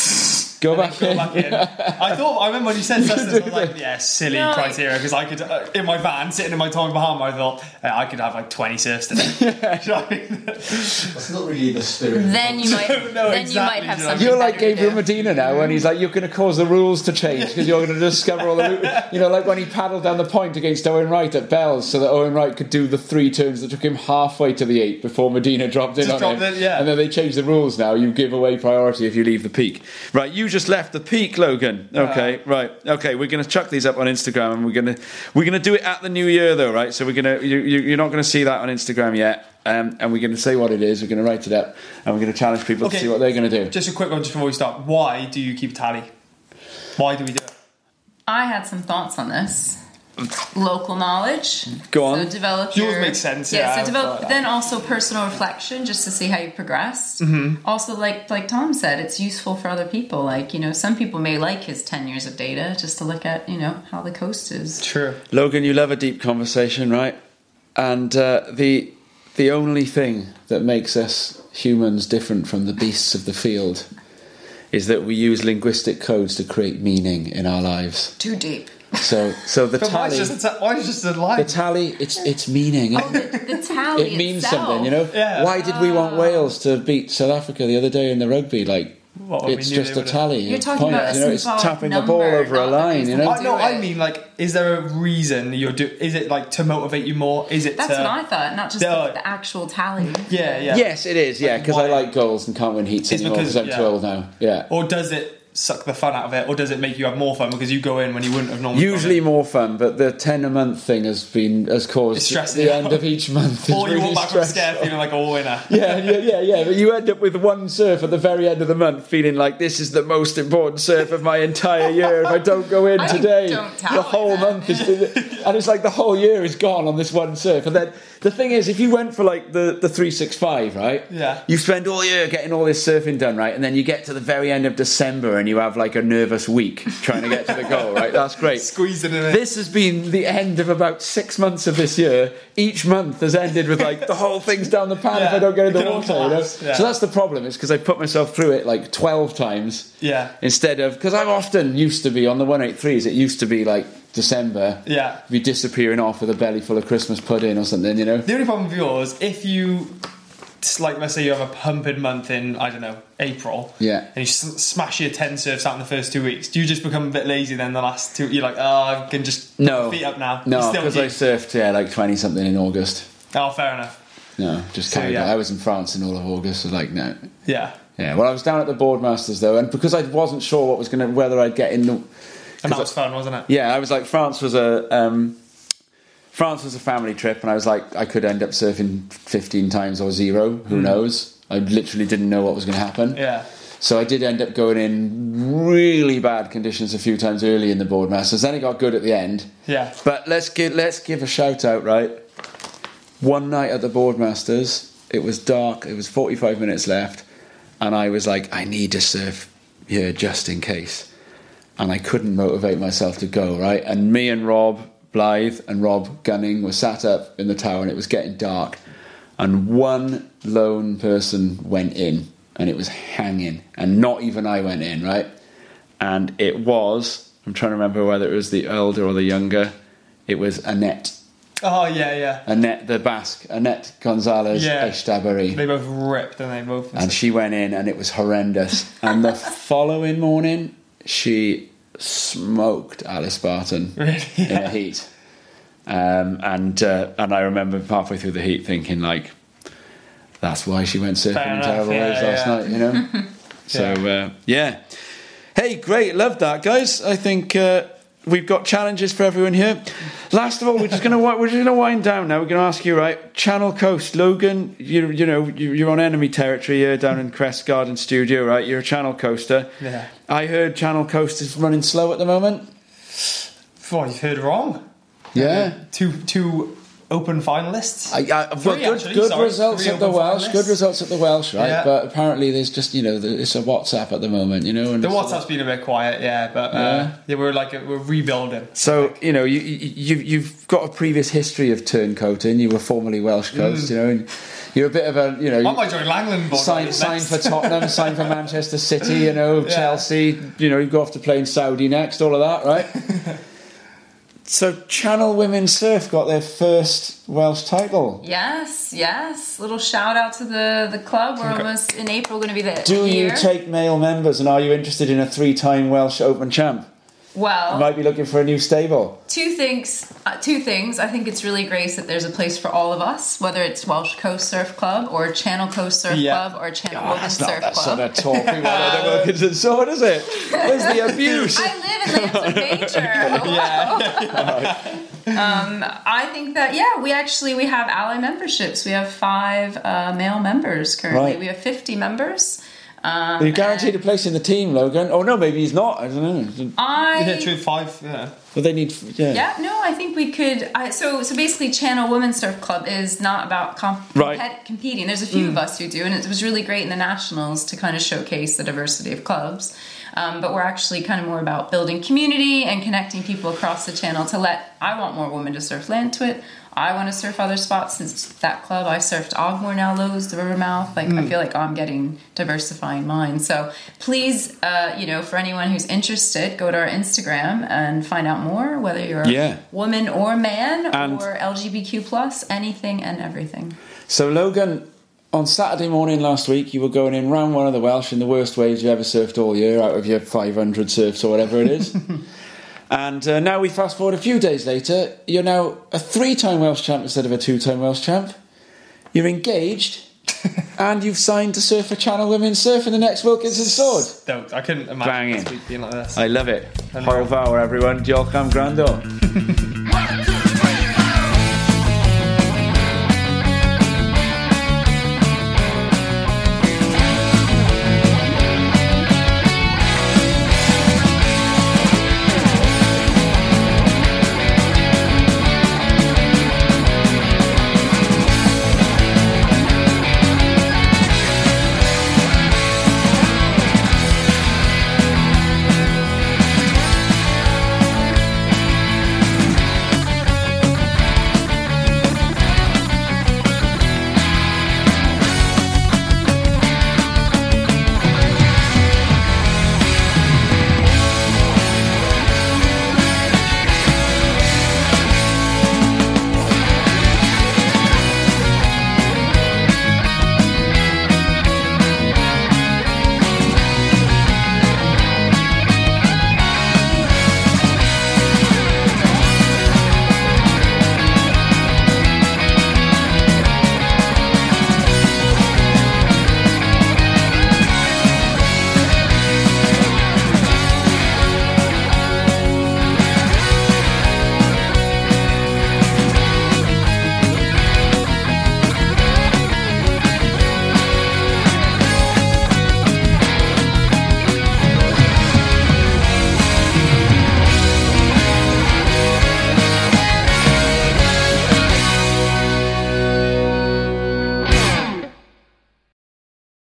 Go and then back go in. back in. I thought. I remember when you said Sussex, I was like, that. yeah, silly No. criteria because I could uh, in my van sitting in my Tommy Bahama. I thought uh, I could have like twenty surfs today. Do you know what I mean? That's not really the spirit. of the Then you might, No, then exactly, you might have you know. something. You're like better to Gabriel do. Medina now, when he's like, you're going to cause the rules to change because you're going to discover all the, you know, like when he paddled down the point against Owen Wright at Bells, so that Owen Wright could do the three turns that took him halfway to the eight before Medina dropped in Just on dropped him. in, yeah. And then they changed the rules now. You give away priority if you leave the peak. Right, you just left the peak, Logan. Okay, right. Okay, we're going to chuck these up on Instagram, and we're going to we're going to do it at the new year though, right? So we're going to you, you, you're not going to see that on Instagram yet. Um, and we're going to say what it is. We're going to write it up, and we're going to challenge people Okay. to see what they're going to do. Just a quick one, just before we start. Why do you keep tally? Why do we do it? I had some thoughts on this. Local knowledge. Go on. So develop Yours your, makes sense, Yeah. yeah, I so develop. thought- Then also personal reflection, just to see how you progressed. Mm-hmm. Also, like like Tom said, it's useful for other people. Like you know, some people may like his ten years of data just to look at you know how the coast is. True. Logan, you love a deep conversation, right? And uh, the the only thing that makes us humans different from the beasts of the field is that we use linguistic codes to create meaning in our lives. Too deep. So, so the But why tally, is just a ta- why is just a line? the tally, it's it's meaning. Oh, the, the tally. It means itself. something, you know. Yeah. Why did we want Wales to beat South Africa the other day in the rugby? Like, What, we it's knew just they a would've- tally. You're it's talking point, about a you know, it's symbolic tapping the number, ball over a not the line. You know. I, no, do I it. mean, like, is there a reason you're do? Is it like to motivate you more? Is it? That's to, what I thought, not just No. the, the actual tally. Yeah, yeah. Yes, it is. Yeah, Like, because I why? like goals and can't win heats It's anymore because- because I'm yeah. too old now. Yeah. Or does it suck the fun out of it, or does it make you have more fun because you go in when you wouldn't have normally? Usually gone more fun, but the ten a month thing has been has caused It's stressing the you end out. of each month. in. Is Or you really walk back from stressful. scare feeling like a winner. Yeah, yeah, yeah, yeah. But you end up with one surf at the very end of the month, feeling like this is the most important surf of my entire year. If I don't go in I today, don't tell the me whole that. month is, and it's like the whole year is gone on this one surf. And then the thing is, if you went for like the the three six five, right? Yeah. You spend all year getting all this surfing done, right? And then you get to the very end of December and you have like a nervous week trying to get to the goal, right? That's great. Squeeze it in. It. This has been the end of about six months of this year. Each month has ended with like the whole thing's down the pan if Yeah, I don't get in the it can all water. You know? collapse, yeah. So that's the problem. It's because I put myself through it like twelve times Yeah. instead of because I'm often used to be on the one eighty-threes. It used to be like December. Yeah. Be disappearing off with a belly full of Christmas pudding or something. You know. The only problem with yours, if you, like, let's say you have a pumping month in, I don't know, April. Yeah. And you s- smash your ten surfs out in the first two weeks. Do you just become a bit lazy then the last two? You're like, oh, I can just No. put my feet up now. You No, still because I keep- surfed yeah like twenty something in August. Oh, fair enough. No, just So, carried yeah. on. I was in France in all of August. So like no. Yeah. Yeah. Well, I was down at the Boardmasters though, and because I wasn't sure what was going to whether I'd get in the. And that was fun, wasn't it? Yeah, I was like France was a um, France was a family trip, and I was like I could end up surfing fifteen times or zero. Who knows? I literally didn't know what was going to happen. Yeah. So I did end up going in really bad conditions a few times early in the Boardmasters. Then it got good at the end. Yeah. But let's give let's give a shout out, right? One night at the Boardmasters, it was dark. It was forty-five minutes left, and I was like, I need to surf here just in case. And I couldn't motivate myself to go, right? And me and Rob Blythe and Rob Gunning were sat up in the tower, and it was getting dark. And one lone person went in, and it was hanging, and not even I went in, right? And it was, I'm trying to remember whether it was the elder or the younger, it was Annette. Oh, yeah, yeah. Annette, the Basque, Annette Gonzalez Yeah. Echetabari. They both ripped, and they both... And she went in, and it was horrendous. And the following morning, she smoked Alice Spartan Really? in a heat. Um, and uh, and I remember halfway through the heat thinking, like, that's why she went surfing Fair in enough, terrible yeah, waves last yeah. night, you know? So, uh, yeah. Hey, great, love that, guys. I think uh, we've got challenges for everyone here. Last of all, we're just going to we're just going to wind down now. We're going to ask you, right? Channel Coast, Logan. You you know you- you're on enemy territory here down in Crest Garden Studio, right? You're a Channel Coaster. Yeah. I heard Channel Coast is running slow at the moment. Oh, you've heard wrong. Yeah. Two two open finalists. I, I, well, Three, good, actually, good sorry, results three at the open Welsh. finalists. Good results at the Welsh, right? Yeah. But apparently, there's just you know, the, it's a WhatsApp at the moment, you know. And The it's- WhatsApp's been a bit quiet, yeah, but uh, Yeah. yeah. we're like we're rebuilding. So you know, you, you you've got a previous history of turncoating. You were formerly Welsh Coast, you know, and you're a bit of a you know. I might join Langland. board Sign, next. sign for Tottenham, sign for Manchester City, you know, Yeah. Chelsea, you know, you go off to play in Saudi next, all of that, right? So Channel Women's Surf got their first Welsh title. Yes, yes. Little shout out to the, the club. We're almost in April going to be the Do year. you take male members, and are you interested in a three-time Welsh Open champ? Well, You might be looking for a new stable. two things. Uh, two things. I think it's really great that there's a place for all of us, whether it's Welsh Coast Surf Club or Channel Coast Surf Yeah. Club or Channel Oh, Women's that's not Surf that Club. sort of talk we want at the Wilkinson sword, is it? Where's the abuse? I live in lands of nature. Hello. um, I think that yeah, we actually we have ally memberships. We have five uh, male members currently. Right. We have fifty members. Um, Are you guaranteed a place in the team, Logan? Oh no, maybe he's not. I don't know. I Yeah, true, five, yeah. Well, they need. Yeah. Yeah, no, I think we could. I, so, so basically, Channel Women's Surf Club is not about comp- Right. compet- competing. There's a few of us who do, and it was really great in the nationals to kind of showcase the diversity of clubs. Um, but we're actually kind of more about building community and connecting people across the channel to let. I want more women to surf Lantwit. I want to surf other spots. Since that club, I surfed Ogmore, now Lowe's, the Rivermouth. Like I feel like I'm getting diversifying mine. So please, uh, you know, for anyone who's interested, go to our Instagram and find out more. Whether you're Yeah. a woman or man And- or L G B T Q plus, anything and everything. So Logan, on Saturday morning last week, you were going in round one of the Welsh in the worst waves you ever surfed all year, out of your five hundred surfs or whatever it is. And uh, now we fast forward a few days later, you're now a three-time Welsh champ instead of a two-time Welsh champ. You're engaged, and you've signed to surf for Channel Women's Surf in the next Wilkinson Sword. Don't, I couldn't imagine Banging. this week being like this. I love it. Hwyl fawr, everyone. Diolch am gwrando.